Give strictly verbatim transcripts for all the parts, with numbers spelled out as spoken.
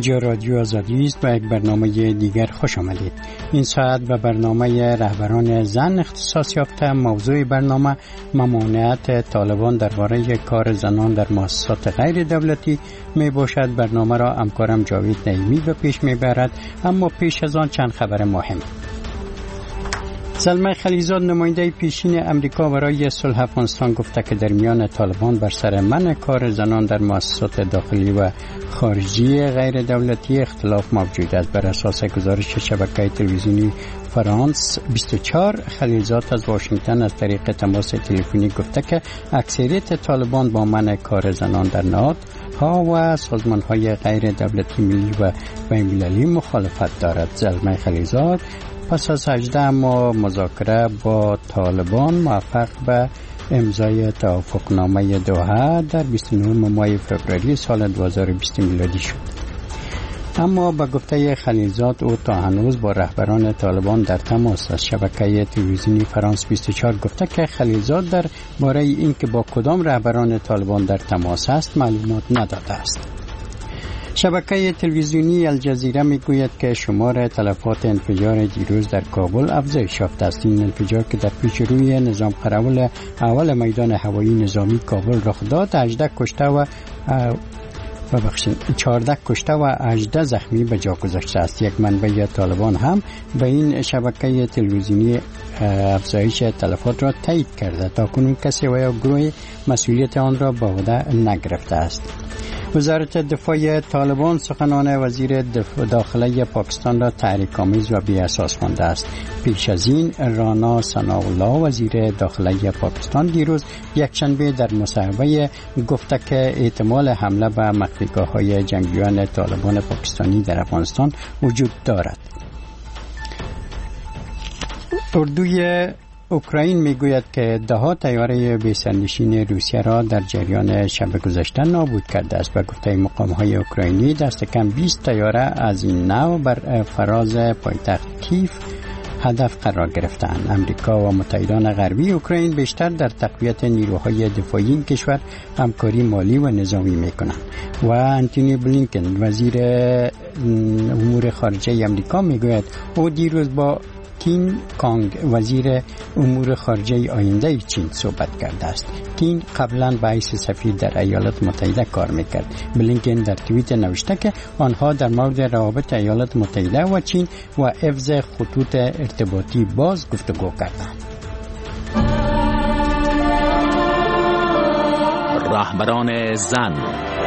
اینجا رادیو آزادی است و یک برنامه دیگر خوش آمدید. این ساعت به برنامه رهبران زن اختصاص یافته. موضوع برنامه ممانعت طالبان درباره کار زنان در مؤسسات غیر دولتی می باشد. برنامه را همکارم جاوید نعیمی به پیش می برد، اما پیش از آن چند خبر مهم. زلمه خلیزاد نماینده پیشین امریکا برای صلح افغانستان گفته که در میان طالبان بر سر منع کار زنان در مؤسسات داخلی و خارجی غیر دولتی اختلاف موجود است. بر اساس گزارش شبکه تلویزیونی فرانس بیست و چهار، خلیزاد از واشنگتن از طریق تماس تلفنی گفته که اکثریت طالبان با منع کار زنان در نهادها و سازمان‌های غیر دولتی ملی و بین‌المللی مخالفت دارد. زلمه خلیزاد پس از هجده ماه مذاکره با طالبان موفق به امضای توافقنامه دوحه در بیست و نه ماه فوریه سال دو هزار و بیست میلادی شد. اما به گفته خلیزاد او تا هنوز با رهبران طالبان در تماس است. شبکه تلویزیونی فرانس بیست و چهار گفته که خلیزاد در باره اینکه با کدام رهبران طالبان در تماس است معلومات نداده است. شبکه تلویزیونی الجزیره میگوید که شمار تلفات انفجار دیروز در کابل افزایش یافته است. این انفجار که در پیش روی نظام قراول اول میدان هوایی نظامی کابل رخ داد، هجده کشته و ببخشید چهارده کشته و هجده زخمی به جا گذاشته است. یک منبع طالبان هم به این شبکه تلویزیونی افزایش تلفات را تایید کرده. تاکنون کسی و یا گروه مسئولیت آن را به عهده نگرفته است. وزارت دفاع طالبان سخنان وزیر داخلی پاکستان را تحریک‌آمیز و بی اساس خوانده است. پیش از این رانا ثناءالله وزیر داخلی پاکستان دیروز یکشنبه در مصاحبه گفته که احتمال حمله به مخفیگاه‌های جنگجویان طالبان پاکستانی در افغانستان وجود دارد. اردوی اوکراین میگوید که ده ها طیاره بی‌سرنشین روسیه را در جریان شب گذشته نابود کرده است. به گفته مقام‌های اوکراینی دست کم بیست طیاره از این نوع بر فراز پایتخت کیف هدف قرار گرفتند. امریکا و متحدان غربی اوکراین بیشتر در تقویت نیروهای دفاعی این کشور همکاری مالی و نظامی میکنند. و انتونی بلینکن وزیر امور خارجه امریکا میگوید او دیروز با کین کانگ وزیر امور خارجه آینده چین صحبت کرده است. کین قبلا به حیث سفیر در ایالات متحده کار میکرد. بلینکن در توییت نوشته که آنها در مورد روابط ایالات متحده و چین و حفظ خطوط ارتباطی باز گفتگو کردند. رهبران زن.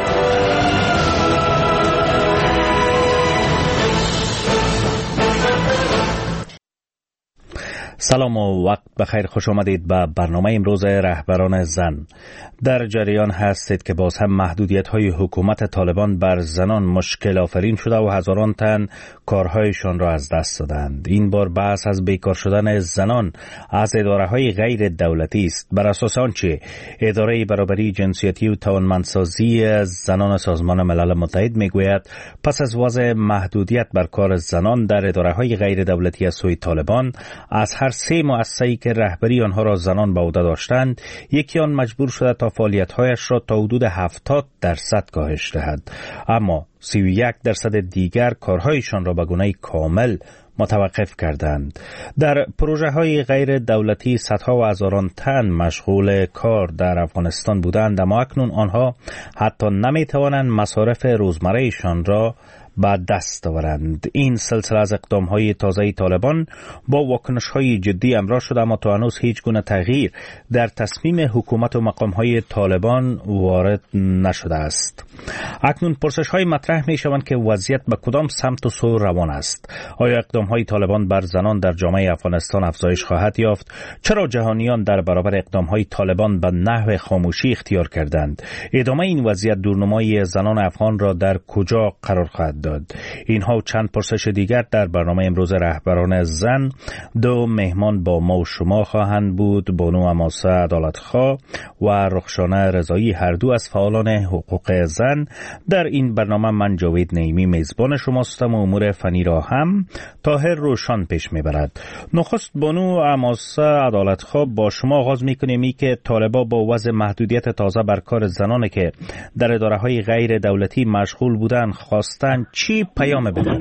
سلام و وقت بخیر، خوش آمدید به برنامه امروز رهبران زن. در جریان هستید که باز هم محدودیت‌های حکومت طالبان بر زنان مشکل آفرین شده و هزاران تن کارهایشان را از دست دادند. این بار بحث از بیکار شدن زنان از اداره‌های غیر دولتی است. بر اساس آنچه اداره برابری جنسیتی و توانمندسازی زنان سازمان ملل متحد میگوید، پس از وضع محدودیت بر کار زنان در اداره‌های غیر دولتی از سوی طالبان، از هر سه مؤسسه‌ای که رهبری آنها را زنان به عهده داشتند، یکی آن مجبور شده تا فعالیت‌هایش را تا حدود هفتاد درصد کاهش دهد، اما سی و یک درصد دیگر کارهایشان را به گونه کامل متوقف کردند. در پروژه های غیر دولتی صدها و هزاران تن مشغول کار در افغانستان بودند، اما اکنون آنها حتی نمی توانند مصارف روزمرهشان را به دست آورند. این سلسله از اقدام‌های تازه طالبان با واکنش‌های جدی همراه شده، اما تا هنوز هیچ گونه تغییر در تصمیم حکومت و مقام‌های طالبان وارد نشده است. اکنون پرسش‌های مطرح می‌شوند که وضعیت به کدام سمت و سو روان است. آیا اقدام‌های طالبان بر زنان در جامعه افغانستان افزایش خواهد یافت؟ چرا جهانیان در برابر اقدام‌های طالبان به نحو خاموشی اختیار کردند؟ ادامه این وضعیت دورنمای زنان افغان را در کجا قرار خواهد داد؟ اینها و چند پرسش دیگر در برنامه امروز رهبران زن. دو مهمان با ما و شما خواهند بود: بانو اماسه عدالتخواه و رخشانه رضایی، هر دو از فعالان حقوق زن. در این برنامه من جاوید نعیمی میزبان شماستم و امور فنی را هم طاهر روشان پیش میبرد. نخست بانو اماسه عدالتخواه، با شما آغاز میکنیم. ای که طالبا با وضع محدودیت تازه بر کار زنانی که در اداره‌های غیر دولتی مشغول بودند خواستند چی پیام بده؟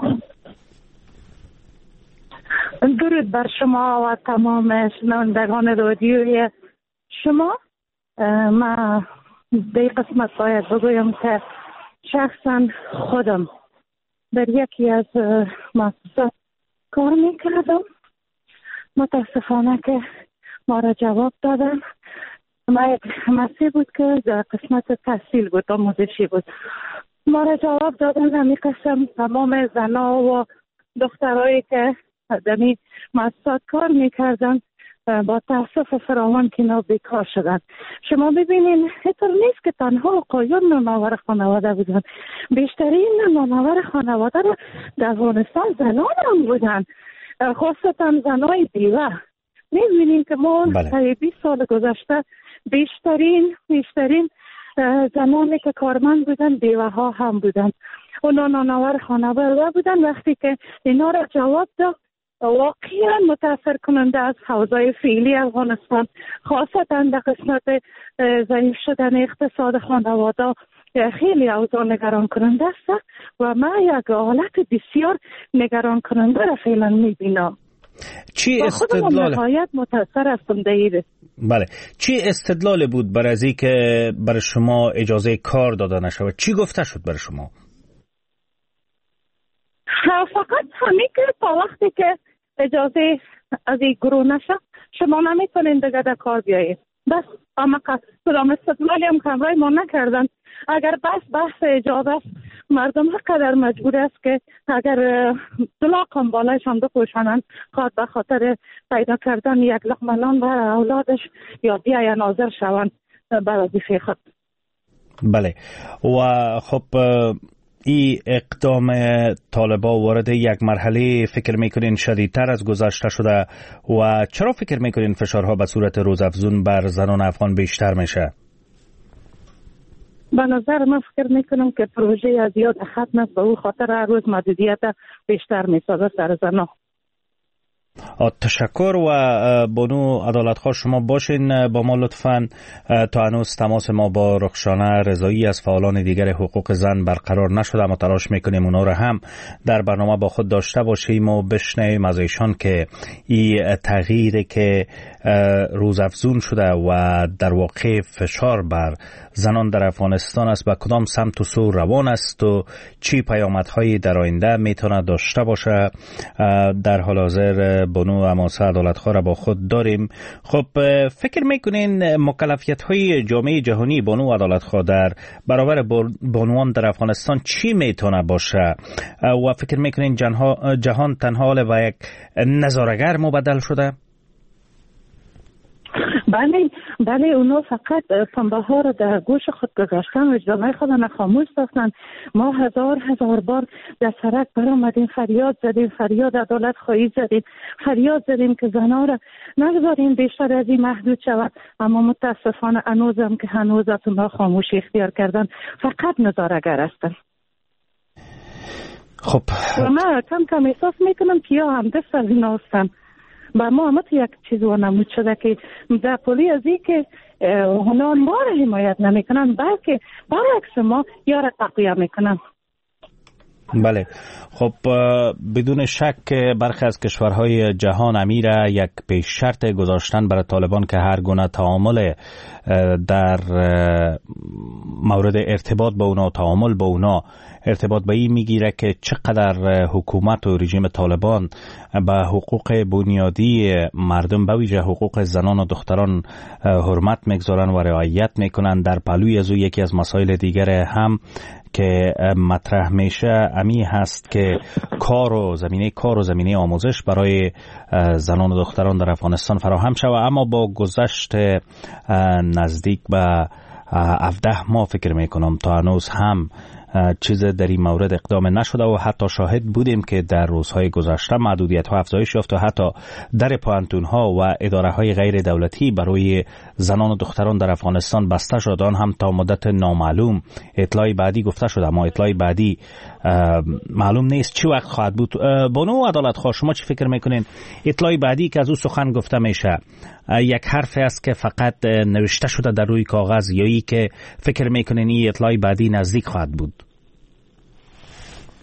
درود بر شما و تمام شنوندگان رادیوی شما. من به قسمت باید بگویم که شخصا خودم در یکی از مؤسسات کار میکردم. متاسفانه که ما را جواب دادن. ما یک مسیح بود که در قسمت تحصیل بود، آموزشی بود. ما را جواب دادن همی قسم تمام زنها و دخترهایی که در این مؤسسات کار میکردن با تاسف فراوان که اینا بیکار شدن. شما ببینین اینطور نیست که تنها آقایون نانآور خانواده بودن، بیشترین نانآور خانواده را در افغانستان زنان هم بودن، خاصتا زنای بیوه. میبینین که ما بله. بیست سال گذشته بیشترین بیشترین زنانی که کارمند بودن بیوه ها هم بودن، اونا نانآور خانواده بودن. وقتی که اینا را جواب داد واقعا متاثر کننده از حوزه فعلی افغانستان، خاصتا در قسمت ضعیف شدن اقتصاد خانواده خیلی اوضاع نگران کننده است و من یک حالت بسیار نگران کننده را فعلا میبینم. چی استدلال نهایت متاثر هستم دیره. بله، چی استدلال بود برای از این که برای شما اجازه کار داده نشود؟ چی گفته شد برای شما؟ فقط همین که تا وقتی که اجازه از این گروه نشه شما نمیتونین دیگه در کار بیایید. بس اما کدام استدلالی هم کمرای ما نکردن. اگر بس بحث اجازه مردم قدر مجبور است که اگر طلاق هم بالایشان بپوشانند خواهد به خاطر پیدا کردن یک لقمه نان برای اولادش یا بیاین حاضر شوند بر وظیفه خود. بله، و خب این اقدام طالبان وارد یک مرحله فکر میکنین شدیدتر از گذشته شده و چرا فکر میکنین فشارها به صورت روزافزون بر زنان افغان بیشتر میشه؟ به نظر من فکر میکنم که پروژه از یاد ختم است، به او خاطر هر روز محدودیت بیشتر میسازه سر زنان. تشکر و بانو عدالتخواه شما باشین با ما لطفاً. تا هنوز تماس ما با رخشانه رضایی از فعالان دیگر حقوق زن برقرار نشده، اما تلاش میکنیم اونا رو هم در برنامه با خود داشته باشیم و بشنویم از ایشان که این تغییری که روزافزون شده و در واقع فشار بر زنان در افغانستان است به کدام سمت و سو روان است و چی پیامدهایی در آینده میتونه داشته باشه. در حال حاضر بانو اماسه عدالتخواه را با خود داریم. خب فکر میکنین مکلفیت های جامعه جهانی بانو عدالتخواه در برابر بانوان در افغانستان چی میتونه باشه و فکر میکنین جهان تنها و یک نظاره‌گر مبدل شده؟ بله بله، اونا فقط پنبه ها رو در گوش خود گذاشتن و جامعه خود خاموش داشتن. ما هزار هزار بار در سرک برآمدیم، فریاد زدیم، فریاد عدالت خواهی زدیم، فریاد زدیم که زنها را نگذاریم بیشتر از این محدود شود، اما متاسفانه هنوزم که هنوز اونا خاموشی اختیار کردن، فقط نظاره‌گر هستن. خب و من کم کم احساس میکنم که یا هم دست از اینا هستن. با ما هم یک چیز وانمود شده که در پولی از این که اونا ما را حمایت نمیکنن بلکه برعکس ما یا را تقویه میکنن. بله، خب بدون شک برخی از کشورهای جهان امیر یک پیش شرط گذاشتن برای طالبان که هر گونه تعامل در مورد ارتباط با اونا، تعامل با اونا ارتباط به این میگیره که چقدر حکومت و رژیم طالبان به حقوق بنیادی مردم به ویژه حقوق زنان و دختران حرمت میگذارن و رعایت میکنن. در پهلوی از او یکی از مسائل دیگر هم که مطرح میشه امی هست که کار و زمینه کار و زمینه آموزش برای زنان و دختران در افغانستان فراهم شود، اما با گذشت نزدیک به هفده ماه فکر میکنم تا هنوز هم چیز در این مورد اقدام نشده و حتی شاهد بودیم که در روزهای گذشته محدودیت ها افزایش یافت و حتی در پوهنتون ها و اداره های غیر دولتی برای زنان و دختران در افغانستان بسته شد، آن هم تا مدت نامعلوم. اطلاع بعدی گفته شده اما اطلاع بعدی معلوم نیست چی وقت خواهد بود. بانو عدالتخواه شما چی فکر میکنین؟ اطلاع بعدی که از او سخن گفته میشه یک حرفی است که فقط نوشته شده در روی کاغذ یا ای که فکر میکنین این اطلاع بعدی نزدیک خواهد بود؟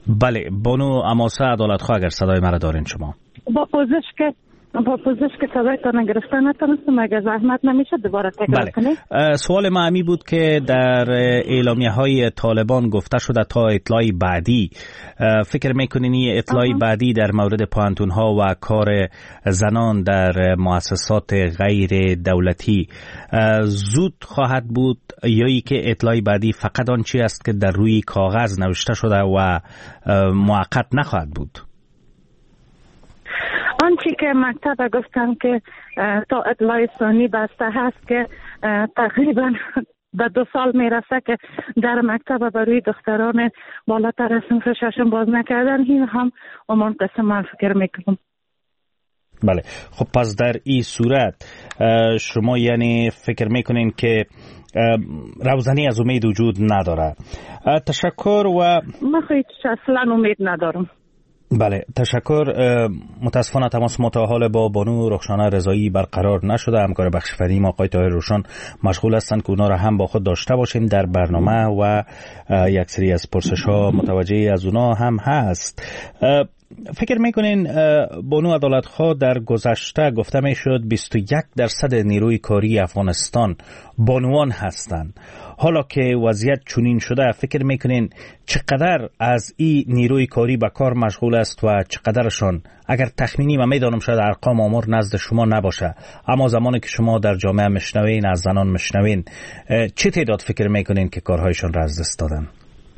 بله، بانو اماسه عدالتخواه، اگر صدای مرا دارین شما. با پوزش که با پوزش که صدایتان گرفتن نتونستم، اگر زحمت نمیشه دوباره تکرار کنید. سوال ما همی بود که در اعلامیه های طالبان گفته شده تا اطلاعی بعدی، فکر میکنین این اطلاعی بعدی در مورد پوهنتون ها و کار زنان در مؤسسات غیر دولتی زود خواهد بود، یا ای که اطلاعی بعدی فقط آن چی است که در روی کاغذ نوشته شده و موقت نخواهد بود؟ آنچه که مکتب گفتن که تا اطلاع ثانی بسته هست که تقریبا به دو سال میرسه که در مکتب برای دختران بالاتر از صنف ششم باز نکردن، این هم امان قسم من فکر میکنم. بله، خب پس در این صورت شما یعنی فکر میکنین که روزنی از امید وجود نداره. تشکر. و من خیلی اصلا امید ندارم. بله، تشکر. متاسفانه تماس متحال با بانو رخشانه رضایی برقرار نشده. همکار بخش فنی آقای طاهر روشن مشغول هستند که اونا را هم با خود داشته باشیم در برنامه و یک سری از پرسش ها متوجه از اونا هم هست. فکر میکنین بانو عدالتخواه در گذشته گفته میشد بیست و یک درصد نیروی کاری افغانستان بانوان هستند. حالا که وضعیت چنین شده، فکر میکنین چقدر از این نیروی کاری به کار مشغول است و چقدرشان، اگر تخمینی من میدانم شاید ارقام آمار نزد شما نباشه، اما زمانی که شما در جامعه مشنوین، از زنان مشنوین، چه تعداد فکر میکنین که کارهایشان را از دست دادن؟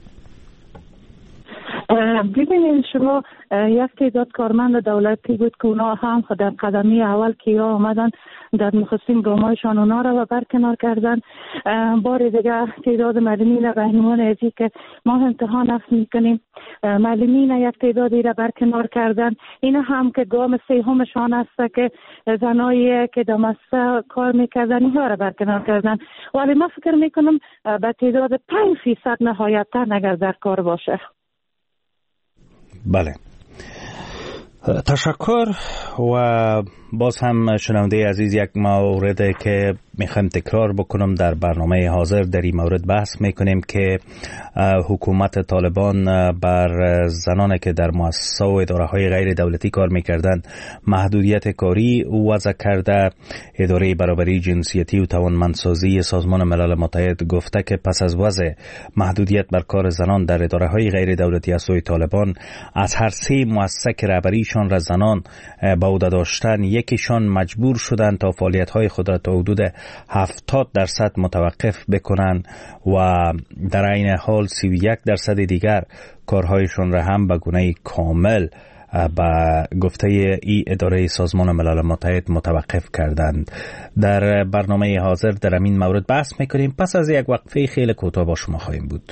ببینید شما، یک تعداد کارمند دولتی بود که اونا هم در قدمی اول که آمدن در نخستین گامایشان اونا را برکنار کردن. بار دیگه تعداد معلمین رهنمون ازی که ما امتحان نفس میکنیم، معلمین یک تعدادی را برکنار کردن. اینا هم که گام سومشان است که زنایی که در مؤسسه کار میکردن اینها را برکنار کردن. ولی ما فکر میکنم به تعداد پنج فیصد نهایتا اگر در کار باشه. بله، تشکر. و باز هم شنونده عزیز، یک مورد که میخوایم تکرار بکنم در برنامه حاضر در این مورد بحث میکنیم که حکومت طالبان بر زنانی که در مؤسسه و اداره های غیر دولتی کار میکردن محدودیت کاری وضع کرده. اداره برابری جنسیتی و توانمندسازی سازمان ملل متحد گفته که پس از وضع محدودیت بر کار زنان در اداره های غیر دولتی از سوی طالبان، از هر سه مؤسسه که رهبریشان را زنان با عهده داشتن، یکیشان مجبور شدند تا فعالیت های خود را تا حدود هفتاد درصد متوقف بکنند و در عین حال سی و یک درصد دیگر کارهایشان را هم به گونه کامل با گفته ای اداره سازمان ملل متحد متوقف کردند. در برنامه حاضر در این مورد بحث میکنیم. پس از یک وقفه خیلی کوتاه با شما خواهیم بود.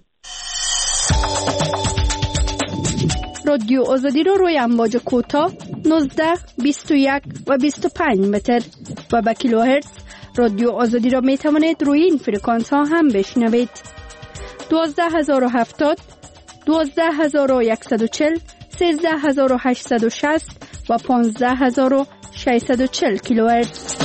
رادیو آزادی رو روی امواج کوتاه نوزده، بیست و یک و بیست و پنج متر و با کیلوهرتز رادیو آزادی را می توانید روی این فرکانس ها هم بشنوید. دوازده هزار و هفتاد، دوازده هزار و صد و چهل، سیزده هزار و هشتصد و شصت و پانزده هزار و ششصد و چهل کیلوهرتز.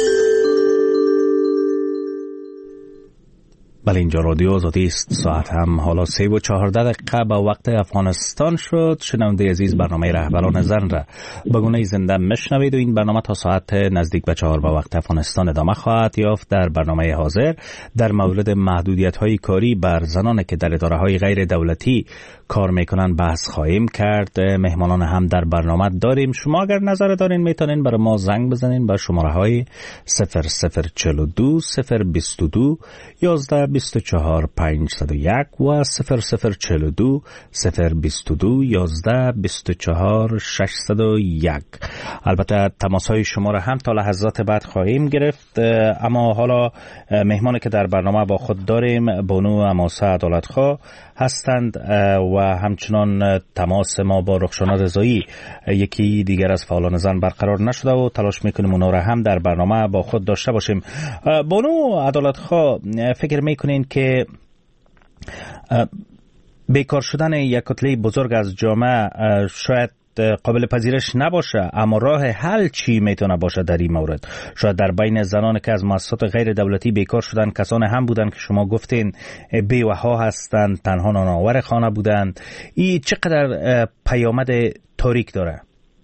بله، اینجا رادیو آزادی است. ساعت هم حالا سه و چهارده دقیقه به وقت افغانستان شد. شنونده عزیز، برنامه رهبران زن را به گونه زنده مشنوید و این برنامه تا ساعت نزدیک به چهار به وقت افغانستان ادامه خواهد یافت. در برنامه حاضر در مورد محدودیت های کاری بر زنان که در اداره های غیر دولتی کار میکنن بحث خواهیم کرد. مهمانان هم در برنامه داریم. شما اگر نظر دارین میتونین برای ما زنگ بزنین به شماره های صفر صفر چهل و دو صفر بیست و دو یازده بیست و چهار پنجصد و یک و صفر صفر چهل و دو صفر بیست و دو یازده بیست و چهار ششصد و یک. البته تماس های شما را هم تا لحظات بعد خواهیم گرفت. اما حالا مهمانی که در برنامه با خود داریم بانو اماسه عدالتخواه هستند و همچنان تماس ما با رخشانه رضایی، یکی دیگر از فعالان زن، برقرار نشده و تلاش میکنیم اونا را هم در برنامه با خود داشته باشیم. بانو عدالتخواه، فکر میکنین که بیکار شدن یک کتله بزرگ از جامعه شاید قابل پذیرش نباشه، اما راه حل چی میتونه باشه در این مورد؟ شاید در بین زنان که از مؤسسات غیر دولتی بیکار شدن کسان هم بودن که شما گفتین بیوه‌ها هستند، تنها نانآور خانه بودند. این چقدر پیامد تاریک داره؟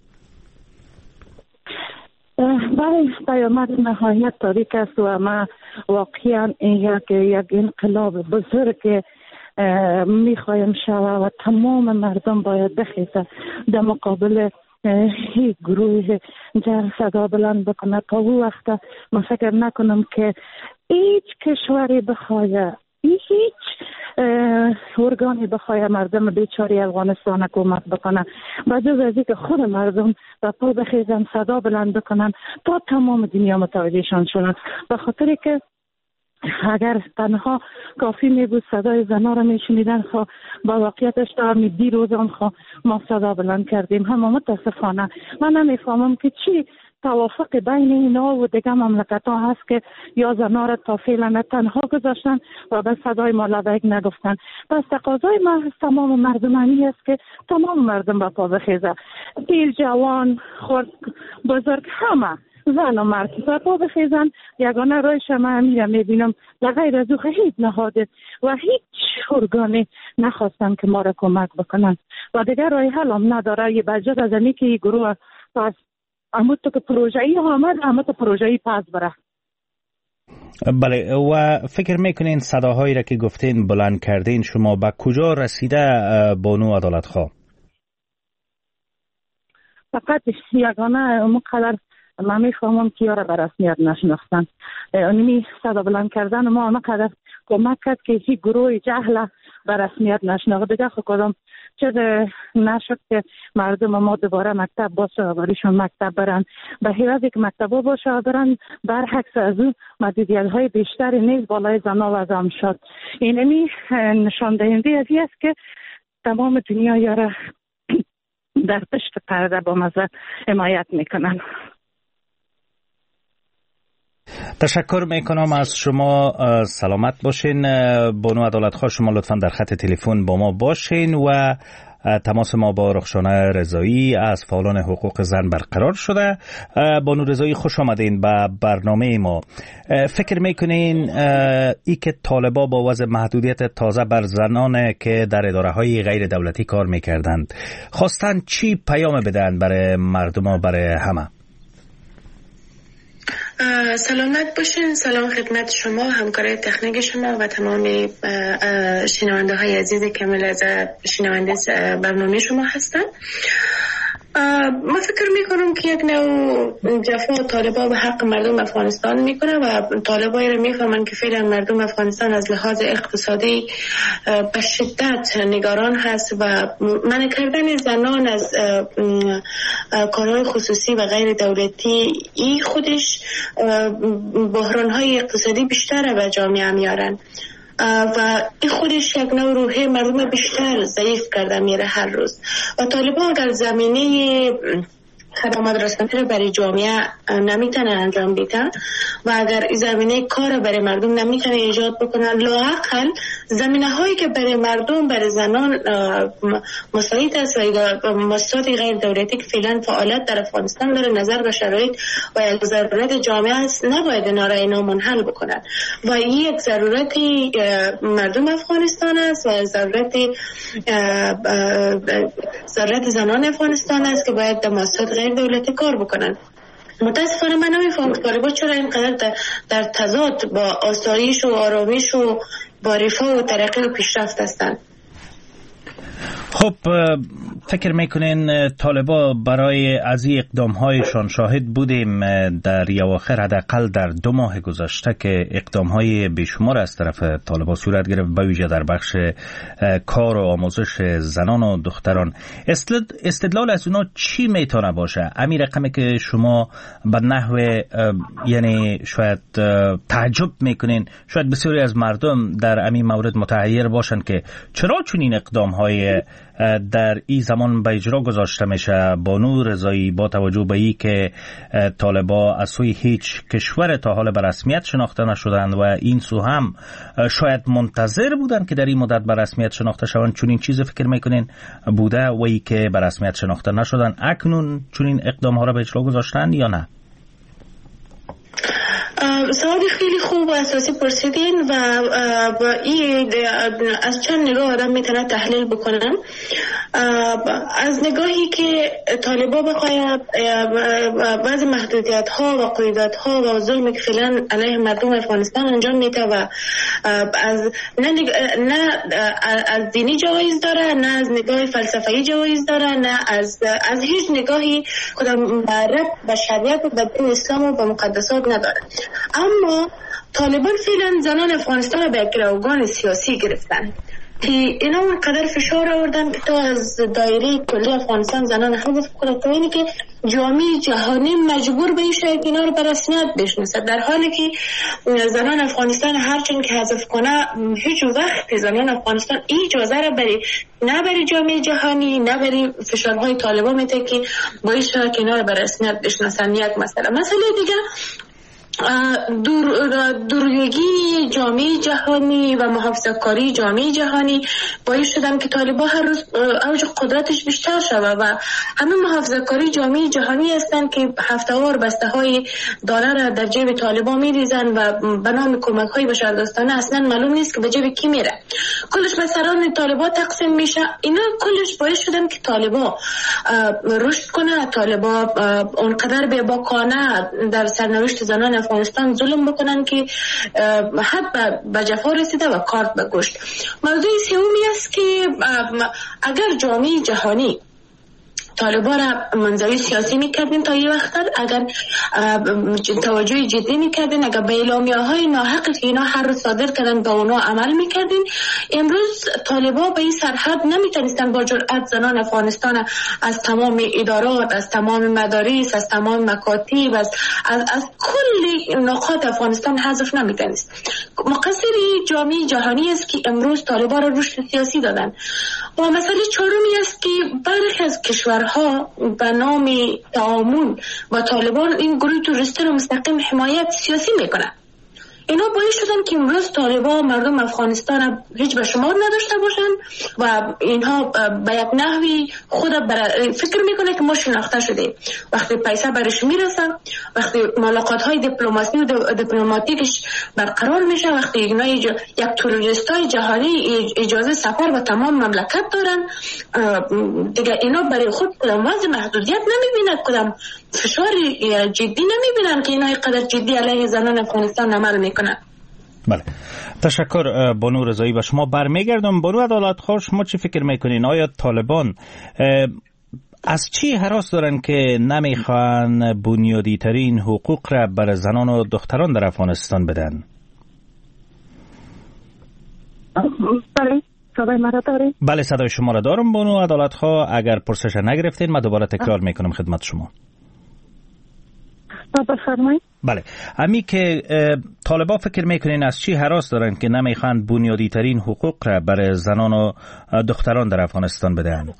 بله، پیامد نهایت تاریک است و ما واقعا یک یک انقلاب بزرگ میخوایم شوه و تمام مردم باید بخیزه در مقابل هیچ گروه جر صدا بلند بکنه. تا او وقت من فکر نکنم که هیچ کشوری بخواه، هیچ ارگانی بخواه مردم بیچاره افغانستان حکومت بکنه و جز از که خود مردم و پا بخیزن صدا بلند بکنن تا تمام دنیا متوجهشان شدن. به خاطر که اگر تنها کافی می بود صدای زنها را می شنیدن، خب با واقعیتش تا می دیروز آن خب ما صدا بلند کردیم. هم متاسفانه من نمیفهمم که چی توافق بین اینا و دیگه مملکت ها هست که یا زنها را تا فعلا تنها گذاشتن و به صدای ما لبیک نگفتن. پس تقاضای ما از تمام مردمانی است که تمام مردم با پا بخیزه، پیر، جوان، خرد، بزرگ، همه زن و مرد و پا بخیزن. یگانه رای شما امیره میبینم لغیر از او هیچ نهاده و هیچ ارگانی نخواستن که ما را کمک بکنن و دیگر رای حل هم نداره. یه بجد از امی که این گروه پس امود تو که پروژه‌ای آمد امود تو پروژه‌ای پس بره. بله، و فکر میکنین صداهایی را که گفتین بلند کردین شما به کجا رسیده بانو عدالت خواه؟ فقط یگانه مقدر من میفهمم که یارا به رسمیت نشناختن. نمی صدا بلند کردن ما همه کمک کرد که هیچ گروه جهل به رسمیت نشناخت. دیگه خود کدام چیز نشد که مردم ما دوباره مکتب باشه و بریشون مکتب برن. به حیوزی که مکتب باشه و برن برعکس از اون محدودیت های بیشتری نیز بالای زنا وضع شد. اینمی نشان دهنده از این است که تمام دنیا یارا در پشت پرده با مزه حمایت میکنن. تشکر میکنم از شما. سلامت باشین بانو عدالت خواه. شما لطفا در خط تلفن با ما باشین و تماس ما با رخشانه رضایی از فعالان حقوق زن برقرار شده. بانو رضایی خوش آمدین به برنامه ما. فکر میکنین ای که طالبا با وضع محدودیت تازه بر زنان که در اداره های غیر دولتی کار میکردند خواستن چی پیام بدن برای مردم و برای همه؟ سلامت باشین. سلام خدمت شما، همکارای تکنیک شما و تمام شنونده های عزیز که ملاحظه شنونده برنامه شما هستن. من فکر میکنم که یک نوع جفا طالبا به حق مردم افغانستان میکنه و طالبایی رو میفهمن که فعلا مردم افغانستان از لحاظ اقتصادی به شدت نگران هست و منع کردن زنان از کارهای خصوصی و غیر دولتی ای خودش بحرانهای اقتصادی بیشتر به جامعه میارن و این خودش یک نوع روحه مردم بیشتر ضعیف کرده میره هر روز. و طالبان اگر زمینه خدمات رسانه برای جامعه نمیتونه انجام بدن و اگر این زمینه کار برای مردم نمیتونه ایجاد بکنن، لااقل زمینه هایی که برای مردم برای زنان مساعد است و مؤسسات غیر دولتی که فعلا فعالیت در افغانستان داره نظر به شرایط و یک ضرورت جامعه است نباید اینا را اینا منحل بکنن و این یک ضرورتی مردم افغانستان است و ضرورت ضرورت زنان افغانستان است که باید در مؤسسات غیر دولتی کار بکنن. متاسفانه من نمیفهم که طالبان چرا اینقدر در, در تضاد با آسایش و آرامش و با رفاه و ترقی و پیشرفت هستند. خب فکر میکنین طالبا برای از این اقدامهایشان شاهد بودیم در یواخر حداقل در دو ماه گذشته که اقدامهای بیشمار از طرف طالبا صورت گرفت به ویژه در بخش کار و آموزش زنان و دختران. استدلال از اونا چی میتونه باشه؟ همین رقمی که شما به نحو یعنی شاید تعجب میکنین، شاید بسیاری از مردم در همین مورد متحیر باشن که چرا چنین اقدامهای در این زمان به اجرا گذاشته میشه؟ بانو رضایی، با توجه به این که طالبا از سوی هیچ کشور تا حال به رسمیت شناخته نشدند و این سو هم شاید منتظر بودن که در این مدت به رسمیت شناخته شوند، چون این چیز فکر میکنین بوده و ای که به رسمیت شناخته نشدن اکنون چون این اقدام ها را به اجرا گذاشتن یا نه؟ سوال خیلی خوب و اساسی پرسیدین و این از چند نگاه آدم میتونه تحلیل بکنم. از نگاهی که طالبا بخواید بعض محدودیت ها و قیودات ها و ظلمی که فعلا علیه مردم افغانستان انجام میده و از نه, نه از دینی جوایز داره، نه از نگاه فلسفه‌ای جوایز داره، نه از از هیچ نگاهی کدام ربط به شریعت و به دین اسلام و به مقدسات نداره. اما طالبان فعلا زنان افغانستان را به گروگان سیاسی گرفتن که اینا اونقدر فشار آوردن که تا از دایره کلی افغانستان زنان حذف کنه، تا اینی که جامعه جهانی مجبور به این شاید اینا رو به رسمیت بشناسه، در حالی که زنان افغانستان هرچند که حذف کنه هیچ وقت زنان افغانستان این اجازه را بری نه بری جامعه جهانی نه بری فشارهای طالبان میده که باعث شده که اینا رو به رسمیت بشناسن. یک مسئله مسئله دیگه دور دوریگی جامعه جهانی و محافظه‌کاری جامعه جهانی باعث شدن که طالبان هر روز اوج قدرتش بیشتر شود و همه محافظه‌کاری جامعه جهانی هستند که هفته‌وار بسته‌های دلار در جیب طالبان میریزن و به نام کمک‌های بشردوستانه اصلا معلوم نیست که به جیب کی میره، کلش به سران طالبان تقسیم میشه. اینا کلش باعث شدن که طالبان رشد کنه، طالبان اونقدر بی‌باکانه در سرنوشت زنان افغانستان ظلم بکنن که حد به جفا رسیده و کارت به گوشت. موضوع سومی است که اگر جامعه جهانی طالبان را منزوی سیاسی میکردین تا یه وقت، اگر توجه جدی میکردین، اگر به اعلامیه های ناحقی که اینا هر روز صادر کردن به اونا عمل میکردین، امروز طالبان به این سرحد نمیتونستن با جرأت زنان افغانستان از تمام ادارات، از تمام مدارس، از تمام مکاتب، از از, از کل نقاط افغانستان حذف نمیتونست. مقصر جامعه جهانی است که امروز طالبان را رشد سیاسی دادن. و مسئله چهارمی است که برخی از کشورها به نام تعامل با طالبان این گروه توریستی رو مستقیم حمایت سیاسی میکنن. اینا باعث شدن که امروز طالبان مردم افغانستان هیچ به شمار نداشته باشن و اینها به یک نحوی خود فکر میکنه که ما شناخته شده. وقتی پیسه برش میرسه، وقتی ملاقات های دیپلماسی و دیپلماتیکش برقرار میشه، وقتی اینا یک توریست های جهانی اجازه سفر به تمام مملکت دارن، دیگه اینا برای خود کدام وضع محدودیت نمیبینن، کدام فشار جدی نمیبینن که اینا اینقدر جدی علیه زنان افغانستان عمل میکنن. بله، تشکر بانو رضایی. و شما برمیگردم بانو عدالت خواه، شما چی فکر میکنین؟ آیا طالبان از چی هراس دارن که نمیخوان بنیادی ترین حقوق را بر زنان و دختران در افغانستان بدن؟ بله، صدای مرا داری؟ بله، صدای شما را دارم بانو عدالت خواه. اگر پرسش نگرفتین من دوباره تکرار میکنم خدمت شما. بفرمایید. بله، امی که طالبان فکر میکنین از چی هراس دارن که نمیخوان بنیادی ترین حقوق را برای زنان و دختران در افغانستان بدهند؟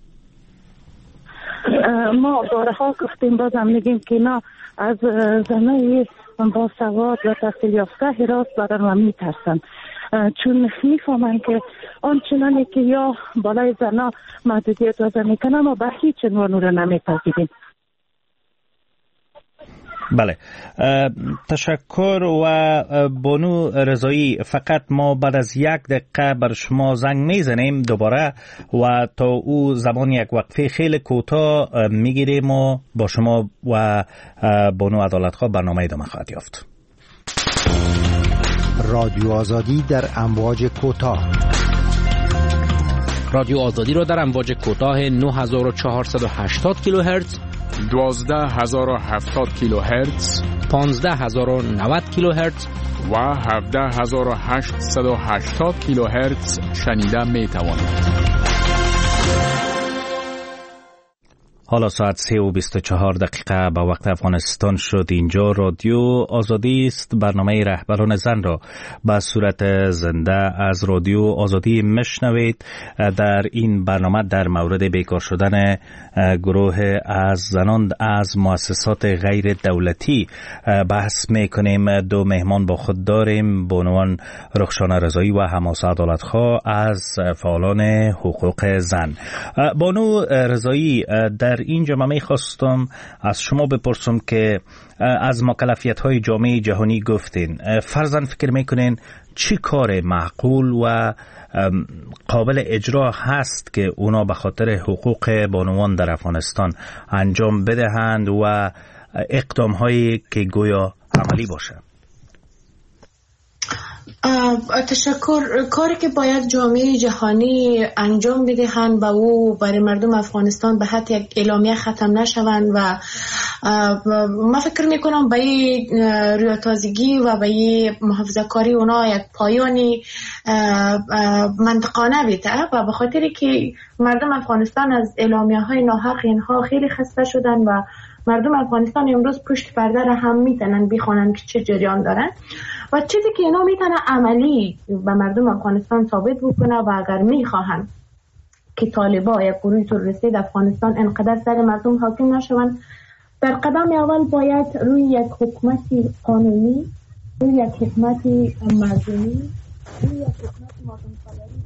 ما بارها گفتیم، بازم میگیم که اینا از زنای با سواد و تحصیل یافته هراس دارن و میترسن، چون میفهمن که آنچنانی که یا بالای زنا محدودیت وضع میکنن ما به هیچ عنوان رو نمیپذیریم. بله، تشکر. و بانو رضایی، فقط ما بعد از یک دقیقه بر شما زنگ میزنیم دوباره و تا او زمان یک وقفه خیلی کوتاه میگیریم و با شما و بانو عدالتخواه برنامه ادامه خواهد یافت. رادیو آزادی در امواج کوتاه. رادیو آزادی را در امواج کوتاه نه هزار و چهارصد و هشتاد کیلوهرتز، دوازده هزار و هفتاد کیلوهرتز، پانزده هزار و نود کیلوهرتز و هفده هزار و هشتصد و هشتاد کیلوهرتز شنیده می توانید. حالا ساعت سه و بیست و چهار دقیقه به وقت افغانستان شد. اینجا رادیو آزادی است. برنامه رهبران زن را به صورت زنده از رادیو آزادی مشنوید. در این برنامه در مورد بیکار شدن گروه از زنان از مؤسسات غیر دولتی بحث میکنیم. دو مهمان با خود داریم، بانوان رخشانه رضایی و حماسه عدالتخواه از فعالان حقوق زن. بانو رضایی، در اینجا من میخواستم از شما بپرسم که از مکلفیت‌های جامعه جهانی گفتین، فرضاً فکر میکنین چی کار معقول و قابل اجرا هست که اونا به خاطر حقوق بانوان در افغانستان انجام بدهند و اقدام‌هایی که گویا عملی باشه؟ تشکر. کاری که باید جامعه جهانی انجام بدهند و او برای مردم افغانستان به حد یک اعلامیه ختم نشوند و ما فکر میکنم به ریاضتازگی و به محافظه کاری اونا یک پایانی منطقانه بیده و به خاطری که مردم افغانستان از اعلامیه های ناحق اینها خیلی خسته شدن و مردم افغانستان امروز پشت پرده را هم میتونن بخونن که چه جریان دارن و چیزی که اینا میتونه عملی به مردم افغانستان ثابت بکنه و اگر میخواهن که طالبا یا گروه تروریستی در افغانستان انقدر سر مردم حاکم نشوند، در قدم اول باید روی یک حکومت قانونی، روی یک حکومت مردمی، روی یک حکومت مردم پروری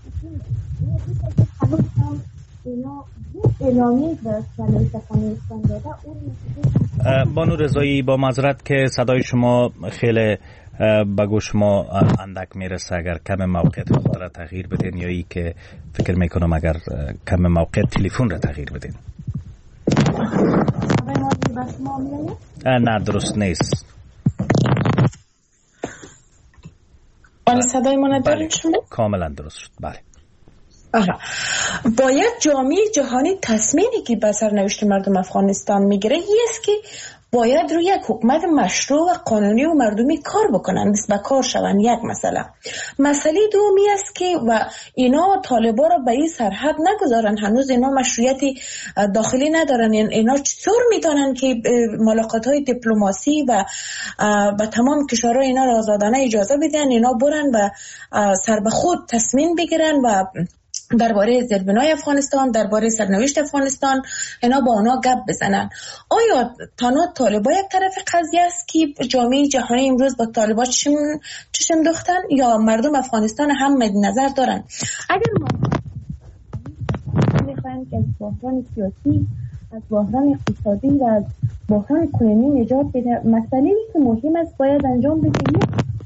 هنوز هم اینا اعلامیه در سالهای افغانستان داده. بانو رضایی، با معذرت که صدای شما خیلی به گوش ما اندک میرسه، اگر کم موقعیت خود را تغییر بدین یا ای که فکر میکنم اگر کم موقعیت تلفن را تغییر بدین. نه درست نیست. آن صدای ما ندارین شما؟ کاملا درست شد. بله. آها. باید جامعه جهانی تصمیمی که به سرنوشت مردم افغانستان میگیره این است که باید روی یک حکومت مشروع و قانونی و مردمی کار بکنن، مثل به کار شون. یک مسئله مسئله دومی است که و اینا طالبا را به این سرحد نگذارن، هنوز اینا مشروعیت داخلی ندارن. اینا چطور میتونن که ملاقات های دیپلماسی و به تمام کشورهای اینا را آزادانه اجازه بدن، اینا برن و سر به خود تصمیم بگیرن و درباره زیربنای افغانستان، درباره سرنوشت افغانستان اینا با اونا گپ بزنن. آیا تنها طالبا یک طرف قضیه است که جامعه جهانی امروز با طالبا چشم چشم دوختن یا مردم افغانستان هم مد نظر دارن؟ اگر ما میخوایم که از بحران سیاسی، از بحران اقتصادی و از بحران کنونی نجات بده، مسئله‌ای که مهم است باید انجام بده.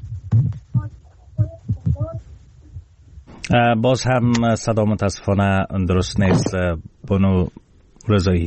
باز هم صدا متاسفانه درست نیست. بانو رضایی،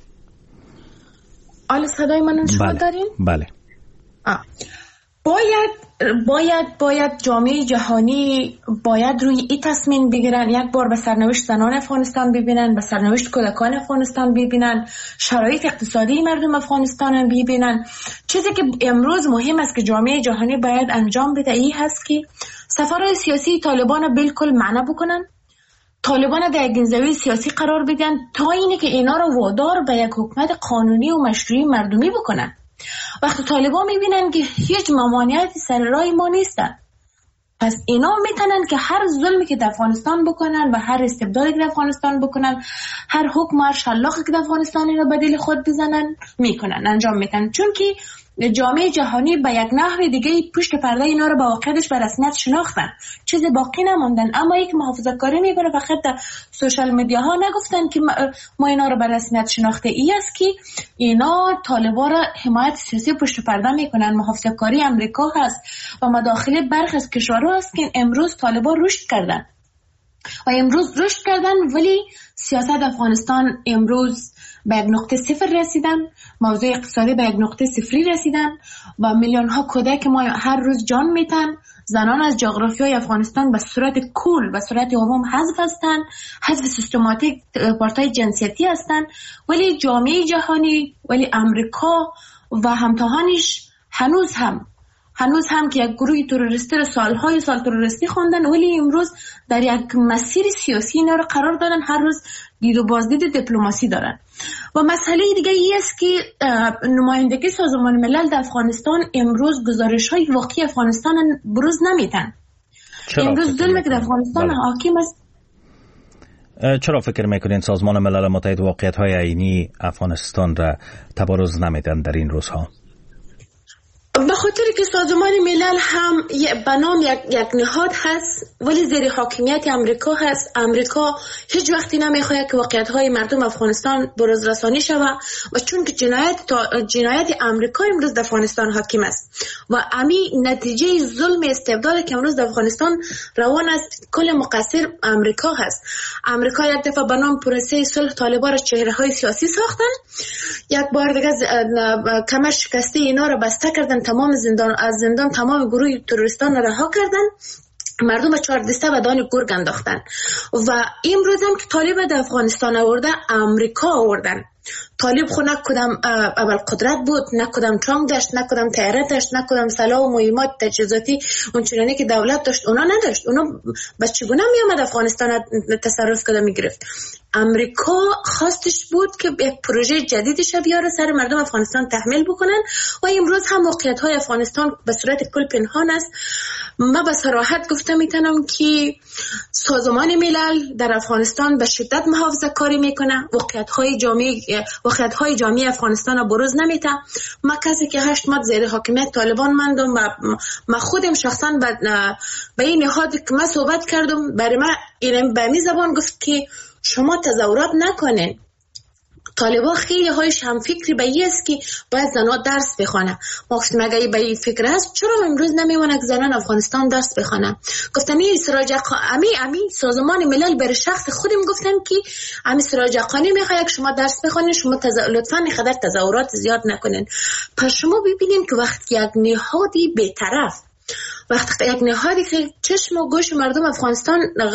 آل صدای منو شما بله. دارین؟ بله. آه. باید باید باید جامعه جهانی باید روی این تصمیم بگیرن، یک بار به سرنوشت زنان افغانستان ببینن، به سرنوشت کودکان افغانستان ببینن، شرایط اقتصادی مردم افغانستان ببینن. چیزی که امروز مهم است که جامعه جهانی باید انجام بده این هست که سفرهای سیاسی طالبان بالکل منع بکنن، طالبان در یک زاویه سیاسی قرار بدن تا اینه که اینا رو وادار به یک حکومت قانونی و مشروعی مردمی بکنن. وقتی طالبان میبینن که هیچ ممانعتی سر راه ما نیستن، پس اینا میتونن که هر ظلمی که در افغانستان بکنن و هر استبدادی که در افغانستان بکنن، هر حکم هر شلاقی که در افغانستان اینا به دل خود بزنن میکنن، انجام میدن. چون که جامعه جهانی به یک نحو دیگه پشت پرده اینا رو با واقعیتش به رسمیت شناختن، چیزی باقی نموندن. اما یک محافظه کاری میکنه فقط در سوشال میدیا ها نگفتن که ما اینا رو به رسمیت شناخته. ای است که اینا طالبا را حمایت سیاسی پشت پرده میکنن. محافظه کاری امریکا هست و مداخله برخی از کشورها هست که امروز طالبا رشد کردن و امروز رشد کردن ولی سیاست افغانستان امروز به یک نقطه صفر رسیدن، موضوع اقتصادی به یک نقطه صفری رسیدن و میلیون ها کودک ما هر روز جان میتن. زنان از جغرافیای افغانستان به صورت کل به صورت عموم حذف هستن، حذف سیستماتیک پارتای جنسیتی هستن، ولی جامعه جهانی، ولی امریکا و همتاهانش هنوز هم هنوز هم که یک گروه تروریستی را سالهای سال تروریستی خواندن، ولی امروز در یک مسیر سیاسی اینا رو قرار دادن، هر روز دید و بازدید دیپلماسی دارن. و مسئله دیگه ای است که نمایندگی سازمان ملل در افغانستان امروز گزارش‌های واقعی افغانستان بروز نمیدن. امروز ظلمی که در افغانستان حاکم است. چرا فکر میکنین سازمان ملل متحد واقعیت‌های عینی افغانستان را تبارز نمیدن در این روزها؟ به خاطر که سازمان ملل هم به نام یک, یک نهاد هست ولی زیر حاکمیت امریکا هست. امریکا هیچ وقتی نمیخواد که واقعیت‌های مردم افغانستان بروز رسانی شود و چون که جنایت جنایت امریکا امروز در افغانستان حاکم است و امی نتیجه ظلم استبداد که امروز در افغانستان روان است کل مقصر امریکا هست. امریکا یک دفعه به نام پروسه صلح طالبان را چهره‌های سیاسی ساختن، یک بار دیگه کمر شکسته اینا را بسته کردن، تمام زندان از زندان تمام گروه تروریستان رها کردن، مردم چهار دسته و دان گرگ انداختن و امروز هم که طالب در افغانستان آورده امریکا آوردن. طالب خو نه کدام اول قدرت بود، نه کدام تانک داشت، نه کدام طیاره داشت، نه کدام سلاح و مهمات تجهیزاتی اونچنانی که دولت داشت اونا نداشت. اونا به چگونه می اومد افغانستان تصرف کنه میگرفت؟ امریکا خواستش بود که یک پروژه جدیدش بیاره سر مردم افغانستان تحمیل بکنن و امروز هم موقعیت های افغانستان به صورت کل پنهان است. من به صراحت گفته میتونم که سازمان ملل در افغانستان به شدت محافظه کاری میکنه، واقعیت های جامعه واقعیت های جامعه افغانستان را بروز نمیده. ما کسی که هشت ماه زیر حاکمیت طالبان ماندم و ما خودم شخصا به این نهاد که من صحبت کردم برای من این به می زبان گفت که شما تظاهرات نکنین. طالبان خیلی هایش هم فکری به این است که باید زنها درس بخوانه. ما گفتیم اگه به این فکر است چرا امروز نمیمونه که زنان افغانستان درس بخوانه؟ گفتم این سراج امی امی سازمان ملل بر شخص خودم گفتن که امی سراج قانی میخواد که شما درس بخوانید، شما تز... لطفا خدر تظاهرات زیاد نکنین. پس شما ببینید که وقتی یک نهادی بی‌طرف، وقتی یک نهادی که چشم و گوش مردم افغانستان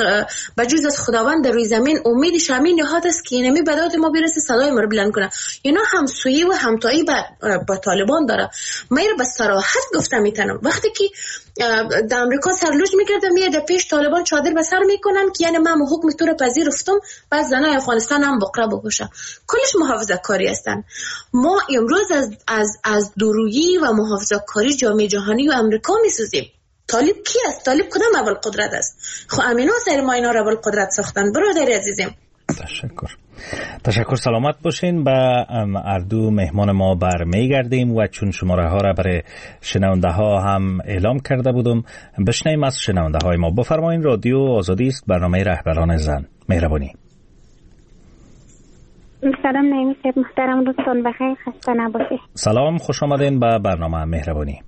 بجز از خداوند در روی زمین امیدش همین نهاد است که اینمی بداد ما برسه صدای ما رو بلند کنه، اینا همسویی و همتایی با, با طالبان داره. من رو به صراحت گفتم میتونم وقتی که در امریکا سرلوج میکردم میاد پیش طالبان چادر به سر میکنن که یعنی من حکم تو رو پذیرفتم بعد زنای افغانستان هم بقره بکشه. کلش محافظه کاری هستن. ما امروز از از از دورویی و محافظه کاری جامعه جهانی و امریکا میسوزیم. طالب کی است؟ طالب کدام اول قدرت است؟ خو امینا سر ما اینا رو اول قدرت ساختن. برادر عزیزم تشکر تشکر سلامت باشین. به اردو مهمان ما برمیگردیم و چون شماره ها را برای شنونده ها هم اعلام کرده بودم بشنویم از شنونده های ما. بفرمایین. رادیو آزادی است، برنامه رهبران زن. مهربانی. سلام نعیمی صاحب محترم، روزتون بخیر، خسته نباشید. سلام، خوش آمدین به برنامه مهربانی.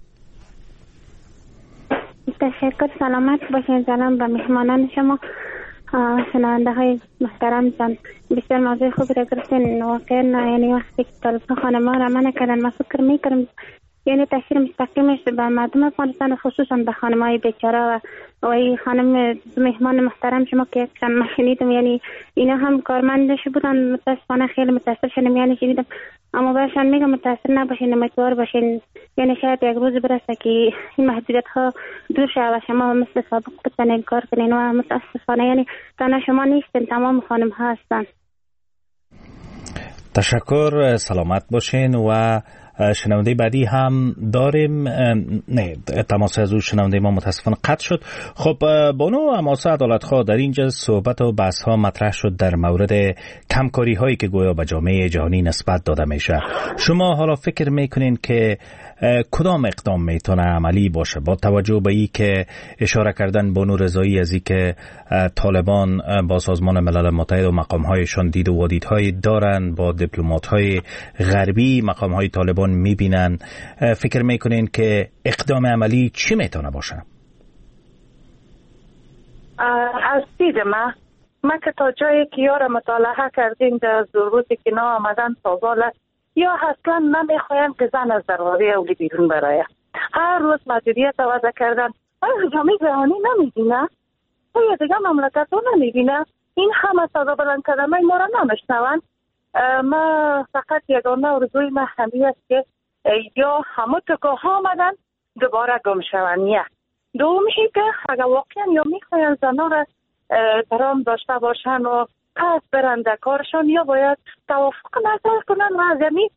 تشکر، سلامت باشین. سلام به مهمانان شما، شنونده های محترم جان. بسیار موضوع خوبی را گرفتین. واقعا یعنی وقتی که طالبان خانم ها را منع کردن ما فکر میکنم یعنی تاثیر مستقیمش به مردم افغانستان خصوصا به خانم های بیچاره و و این خانم مهمان محترم شما که کم شنیدم یعنی اینا هم کارمندش بودن، متاسفانه خیلی متاسف شدم یعنی شنیدم، اما برشان میگم متاسف نباشین، امیدوار باشین یعنی شاید یک روز برسه که این محدودیت ها دور شود و شما مثل سابق بتونین کار کنین و متاسفانه یعنی تنها شما نیستین، تمام خانم ها هستن. تشکر، سلامت باشین. و شنونده بعدی هم داریم. نه، تماس از او شنونده ما متاسفانه قطع شد. خب بانو حماسه عدالتخواه، در اینجا صحبت و بحث ها مطرح شد در مورد کمکاری هایی که گویا به جامعه جهانی نسبت داده میشه. شما حالا فکر میکنین که کدام اقدام میتونه عملی باشه با توجه به ای که اشاره کردن بانو رضایی از ای که طالبان با سازمان ملل متحد و مقام هایشان دید و وادیدهایی دارن، با دیپلمات های غربی مقام های طالبان میبینن، فکر میکنین که اقدام عملی چی میتونه باشه؟ از دید من من که تا جایی که یار مطالعه کردیم در روزی که نا آمدن سازاله یا اصلا نمیخوایم که زن از دروازه اولی بیرون برایه. هر روز مدیریت وضع کردن. آیا جامعه جهانی نمیبینه؟ آیا دیگه مملکت ها نمیبینه؟ این همه صدا بلند کردن ما را نمیشنون. ما فقط یگانه آرزوی من همی است که یا همه تکاه ها آمدن دوباره گم شوند. دومیه که اگر واقعا یا میخواین زنان را درام داشته باشن و پس برنده کارشان، یا باید توافق نظر کنن و از یعنی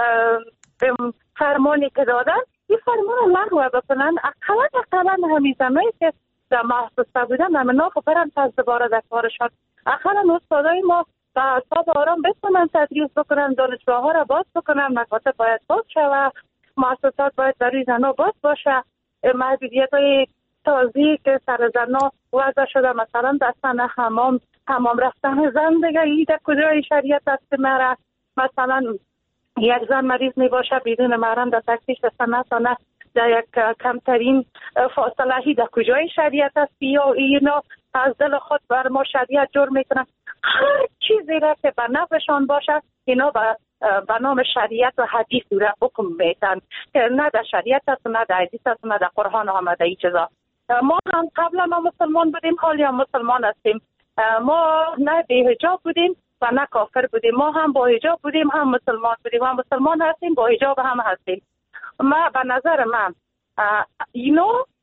فرمانی که دادن این فرمان لغو بکنن. اقلا اقلا همین زنایی که در محسوسه بودن همنا خب برن پس دوباره در کارشان. اقلا استادای ما با اعصاب آرام بتونن تدریس بکنن، دانشگاه ها را باز بکنن، مکاتب باید باز شود، مؤسسات باید برای زنها باز باشه. محدودیت های تازی که سر زنها وضع شده، مثلا دستن حمام حمام رفتن زن دیگه این در کجای شریعت است که مره مثلا یک زن مریض می باشه بدون محرم در تکسیش دستن نتانه در یک کمترین فاصله هی در کجای شریعت است، یا اینا از دل خود بر ما شریعت جور میکنن. هر چیزی را که به نفعشان باشه اینا به به نام شریعت و حدیث را حکم میتن که نه در شریعت است نه در حدیث است نه در قرآن آمده این چیزا. ما هم قبلا ما مسلمان بودیم، حالی هم مسلمان هستیم. ما نه بی حجاب بودیم و نه کافر بودیم، ما هم با حجاب بودیم هم مسلمان بودیم، هم مسلمان هستیم با حجاب هم هستیم. ما به نظر من اینو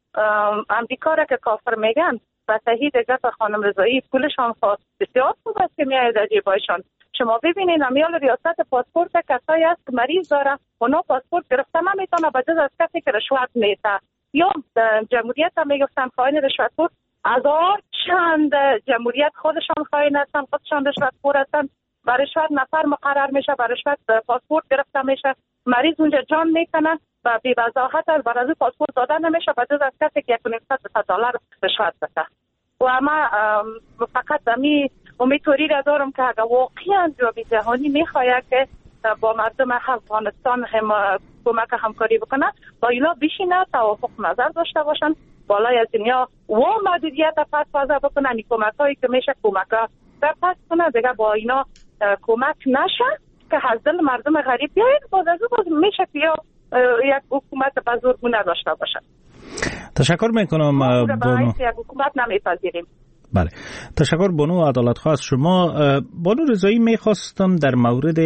امریکا را که کافر میگن و صحیح دیگه خانم رضایی پولشان خواست بسیار خوب است که میاید از جیبایشان. شما ببینید امیال ریاست پاسپورت کسایی است که مریض داره اونا پاسپورت گرفته نمیتونه به جز از کسی که رشوت میده، یا جمهوریت هم میگفتن خائن رشوت خور، هزار چند جمهوریت خودشان خائن هستن، خودشان رشوت خور هستن. برای رشوت نفر مقرر میشه، برای رشوت پاسپورت گرفته میشه، مریض اونجا جان میکنن و بی وضاحت از برای پاسپورت دادن نمیشه به جز از کسی که یک و نیم دلار رشوت بده. و ما فقط امی امیدواری را دارم که اگر واقعا جامعه جهانی میخواهد که با مردم افغانستان هم کمک همکاری بکنه، با اینا بشینه توافق نظر داشته باشن، بالای از دنیا و محدودیت پس وضع بکنن. این کمک هایی که میشه کمک ها در پس کنه دیگه با اینا کمک نشه که از دل مردم غریب بیاید باز از باز میشه که یک حکومت بزرگونه داشته باشن. تشکر میکنم بانو. یک حکومت نمیپذیریم. بله، تشکر بانو عدالتخواه از شما. بانو رضایی میخواستم در مورد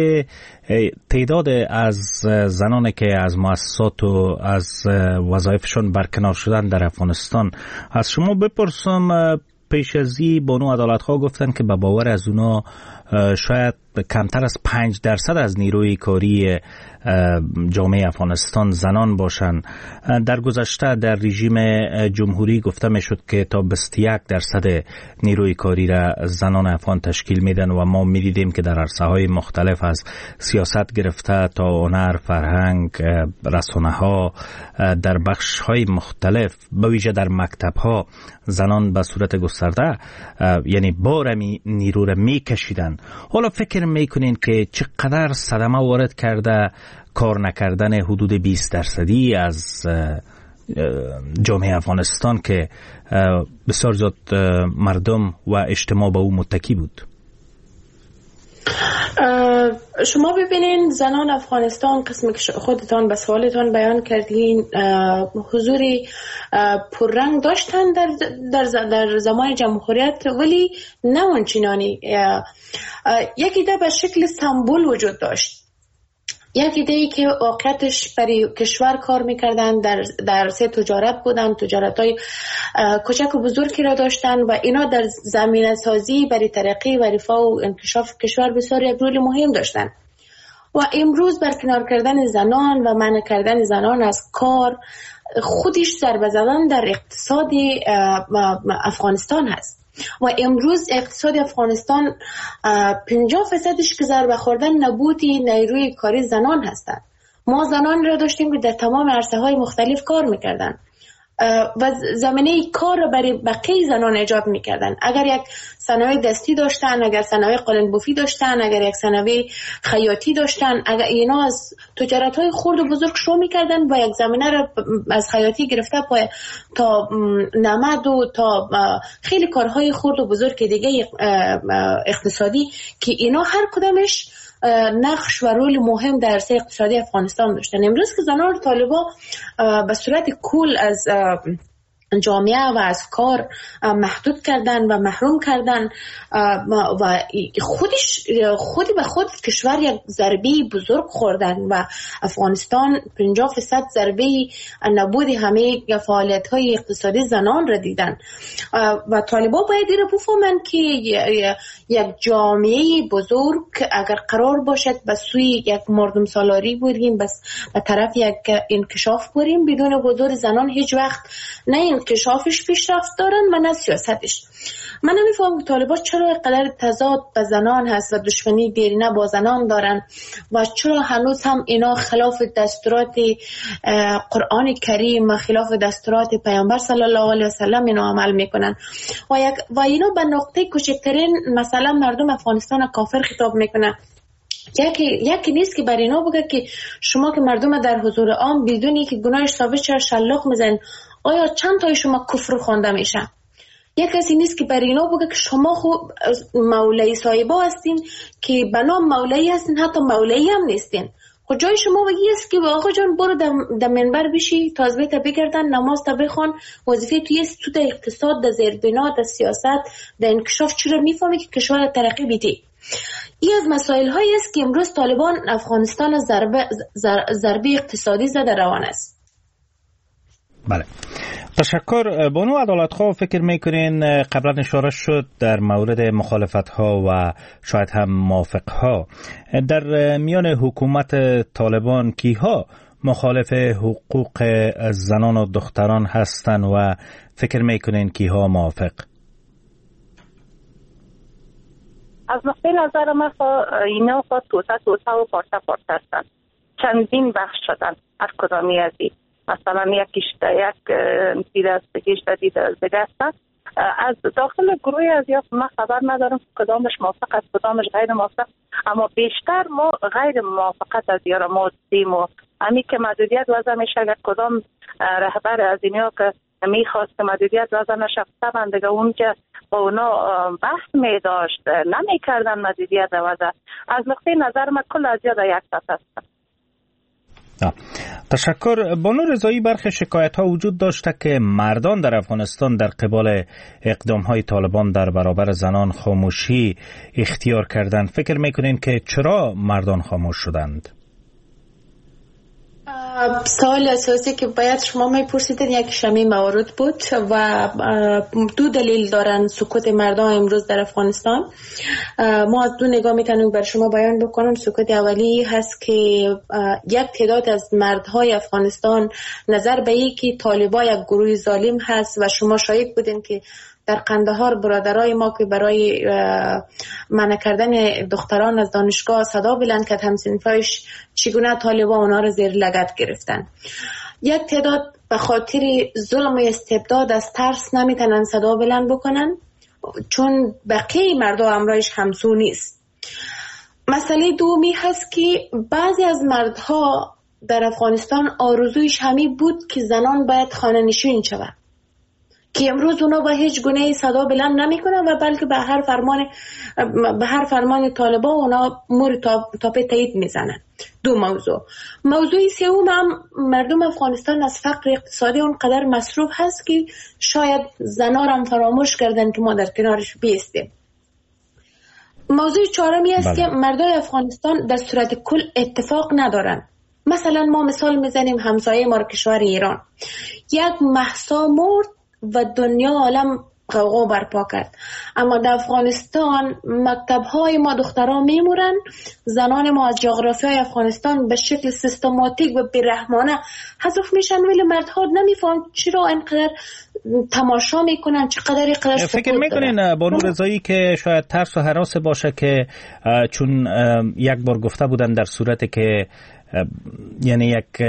تعداد از زنانی که از مؤسسات و از وظایفشون برکنار شدن در افغانستان از شما بپرسم. پیش ازی بانو عدالتخواه گفتن که به باور از اونا شاید کمتر از پنج درصد از نیروی کاری جامعه افغانستان زنان باشن. در گذشته در رژیم جمهوری گفته میشد که تا بیست و یک درصد نیروی کاری را زنان افغان تشکیل میدن و ما میدیدیم که در عرصه های مختلف از سیاست گرفته تا هنر، فرهنگ، رسانه ها، در بخش های مختلف به ویژه در مکتب ها زنان به صورت گسترده یعنی بارمی نیرو را میکشیدن. حالا فکر میکنین که چقدر صدمه وارد کرده کار نکردن حدود بیست درصدی از جامعه افغانستان که بسیار زیاد مردم و اجتماع به او متکی بود؟ شما ببینین زنان افغانستان قسمی که خودتان به سوالتان بیان کردین حضوری پررنگ داشتن در, در, در زمان جمهوریت، ولی نه اونچنانی. یک ایده به شکل سمبول وجود داشت، یک ایده که واقعیتش برای کشور کار میکردن، در در سه تجارت بودن، تجارت های کوچک و بزرگی را داشتن و اینا در زمینه سازی برای ترقی و رفاه و انکشاف کشور بسیار یک رول مهم داشتن. و امروز برکنار کردن زنان و منع کردن زنان از کار خودش ضربه زدن در اقتصاد افغانستان هست. و امروز اقتصاد افغانستان پنجاه فیصدش که ضربه خوردن نبودی نیروی کاری زنان هستند. ما زنان را داشتیم که در تمام عرصه های مختلف کار میکردن و زمینه کار را برای بقیه زنان ایجاد میکردن. اگر یک صنایع دستی داشتن، اگر صنایع قالن‌بافی داشتن، اگر یک صنایع خیاطی داشتن، اگر اینا از تجارت های خرد و بزرگ شروع میکردن و یک زمینه را از خیاطی گرفته تا نمد و تا خیلی کارهای خرد و بزرگ دیگه اقتصادی که اینا هر کدامش نقش و رول مهم در عرصه اقتصادی افغانستان داشتن. امروز که زنان طالبا به صورت کل از جامعه و از کار محدود کردن و محروم کردن و خودش خودی به خود کشور یک ضربه بزرگ خوردن و افغانستان پنجاه درصد ضربه نبود همه فعالیت های اقتصادی زنان را دیدن و طالبان باید این را بفهمن که یک جامعه بزرگ اگر قرار باشد به سوی یک مردم سالاری بریم بس به طرف یک انکشاف بریم بدون حضور زنان هیچ وقت نه انکشافش پیشرفت دارن و نه سیاستش. من نمیفهمم طالبان چرا قدر تضاد به زنان هست و دشمنی دیرینه با زنان دارن و چرا هنوز هم اینا خلاف دستورات قرآن کریم و خلاف دستورات پیامبر صلی الله علیه و سلم اینا عمل میکنن و یک و اینا به نقطه کوچکترین مثلا مردم افغانستان کافر خطاب میکنن. یکی یکی نیست که بر اینا بگه که شما که مردم در حضور عام بدونی که گناهش ثابت چرا شلاق میزنن، آیا چند تای شما کفر خوانده میشه؟ یک کسی نیست که بر اینا بگه که شما خوب مولای صاحبا هستین که به نام مولایی هستین، حتی مولایی هم نیستین. خود جای شما بگی است که آقا جان برو در منبر بشی، تازبه تا بگردن، نماز تا بخوان، وظیفه توی است تو در اقتصاد، در زیربنا، در سیاست، در انکشاف چرا میفهمی که کشور ترقی بیدی. این از مسائل هایی است که امروز طالبان افغانستان ضربه ضربه اقتصادی زده روان است. بله، تشکر. بانو عدالتخواه، فکر میکنین قبلا اشاره شد در مورد مخالفت ها و شاید هم موافق ها در میان حکومت طالبان کیها مخالف حقوق زنان و دختران هستند و فکر میکنین کیها موافق؟ از نقطه نظر من اینا خود توسه توسه و پارچه پارچه هستند. چندین بخش شدن از کدامی از این. مثلا یکیش یک دید از بگیش دید از بگه هستن. از داخل گروه از یا من خبر ندارم کدامش موافق است کدامش غیر موافق، اما بیشتر ما غیر موافقت از یارا ما دیم و همی که محدودیت وضع میشه. اگر کدام رهبر از اینیا که میخواست که محدودیت وضع نشه طبعا دیگه اون که با اونا بحث میداشت نمیکردن محدودیت وضع. از نقطه نظر من کل از یاد یک ساعت هستن. تشکر. بانو رضایی، برخی شکایت ها وجود داشته که مردان در افغانستان در قبال اقدام های طالبان در برابر زنان خاموشی اختیار کردند. فکر میکنین که چرا مردان خاموش شدند؟ سوال اساسی که باید شما میپرسیدین یک شمی موارد بود و دو دلیل دارن سکوت مردم امروز در افغانستان. ما از دو نگاه میتونیم بر شما بیان بکنم. سکوت اولی هست که یک تعداد از مردهای افغانستان نظر به این که طالبان یک گروه ظالم هست و شما شاهد بودین که در قندهار برادرای ما که برای منع کردن دختران از دانشگاه صدا بلند کرد همسنفایش چگونه طالبان اونا رو زیر لگد گرفتن. یک تعداد به خاطر ظلم و استبداد از ترس نمیتونن صدا بلند بکنن چون بقیه مردم امرایش همسو نیست. مسئله دومی هست که بعضی از مردها در افغانستان آرزویش همین بود که زنان باید خانه نشین شود که امروز اونا با هیچ گونه صدا بلند نمی کنن و بلکه به هر فرمان به هر فرمان طالبان اونا مور تاپه تایید میزنن. دو موضوع. موضوع سوم هم مردم افغانستان از فقر اقتصادی اونقدر مصروف هست که شاید زنا هم فراموش کردن که ما در کنارش بیستیم. موضوع چهارمی است که مردم افغانستان در صورت کل اتفاق ندارن. مثلا ما مثال میزنیم همسایه ما کشور ایران یک مهسا مرد و دنیا عالم غوغا برپا کرد، اما در افغانستان مکتب‌های ما دخترها میمورن، زنان ما از جغرافیای افغانستان به شکل سیستماتیک و بیرحمانه حذف میشن ولی مردها نمیفهمن چرا اینقدر تماشا میکنن، چقدر اینقدر سکوت فکر میکنین بانو رضایی که شاید ترس و هراس باشه که چون یک بار گفته بودن در صورتی که یعنی یک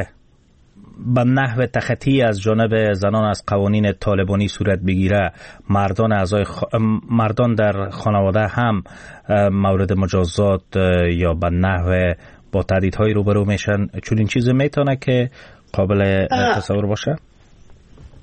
به نحو تخطی از جانب زنان از قوانین طالبانی صورت بگیره مردان اعضای خ... مردان در خانواده هم مورد مجازات یا به نحو با تهدیدهای روبرو میشن، چون این چیز میتونه که قابل تصور باشه؟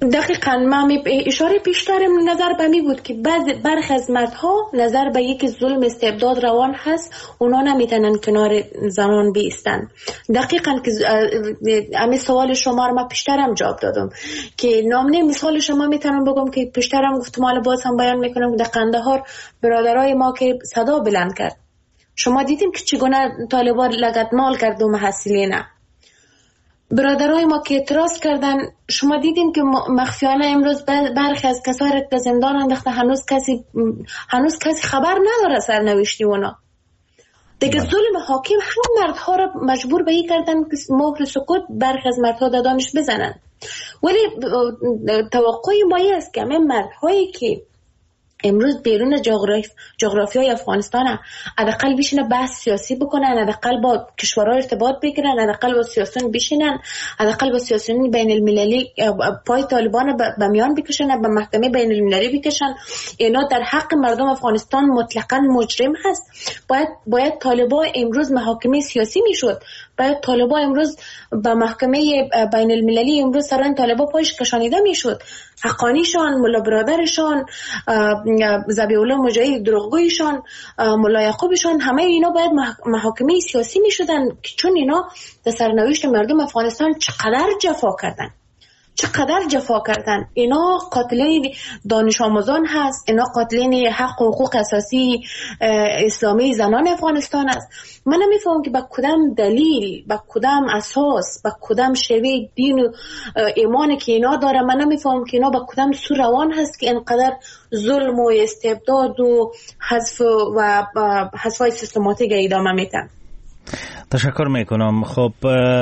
دقیقاً من اشاره پیشترم نظر به می بود که بعض برخی از مردها نظر به یک ظلم استبداد روان هست، اونا نمیتونن کنار زنان بیستن. دقیقاً که امی سوال شما رو من پیشترم جواب دادم که نامنه مثال شما میتونم بگم که پیشترم گفتم، حالا باز هم بیان میکنم در قندهار برادرای ما که صدا بلند کرد، شما دیدیم که چگونه طالبان لگدمال کرد و محصلینه. برادرای ما که اعتراض کردن، شما دیدین که مخفیانه امروز برخی از کسایی را که زندان انداخته، هنوز کسی هنوز کسی خبر نداره سرنوشتی اونا. دیگه ظلم حاکم هم مردها را مجبور به این کردن که مهر سکوت برخی از مردها دادانش بزنن. ولی توقع ما است که همه مردهایی که امروز بیرون جغرافی جغرافیای افغانستان حداقل بشینن بحث سیاسی بکنن، حداقل با کشورها ارتباط بگیرن، حداقل با سیاسیون بشینن، حداقل با سیاسیون بین المللی پای طالبان به میان بکشن، به محکمه بین المللی بکشن. اینا در حق مردم افغانستان مطلقاً مجرم هست. باید باید طالبان امروز محاکمه سیاسی میشد. باید طالبان امروز به محکمه بین المللی امروز سران طالبان پایش کشانیده میشد. حقانیشان، ملا برادرشان، ذبیح‌الله مجاهد دروغگویشان، ملا یعقوبشان، همه اینا باید محاکمه سیاسی میشدن، چون اینا در سرنوشت مردم افغانستان چقدر جفا کردن چقدر جفا کردن. اینا قاتلین دانش آموزان هست، اینا قاتلین حق و حقوق اساسی اسلامی زنان افغانستان است. من نمیفهم که با کدام دلیل، با کدام اساس، با کدام شیوه دین و ایمانی که اینا داره، من نمیفهم که اینا با کدام سو روان هست که اینقدر ظلم و استبداد و حذف و حذفای سیستماتیک ادامه میدن. تشکر میکنم. خب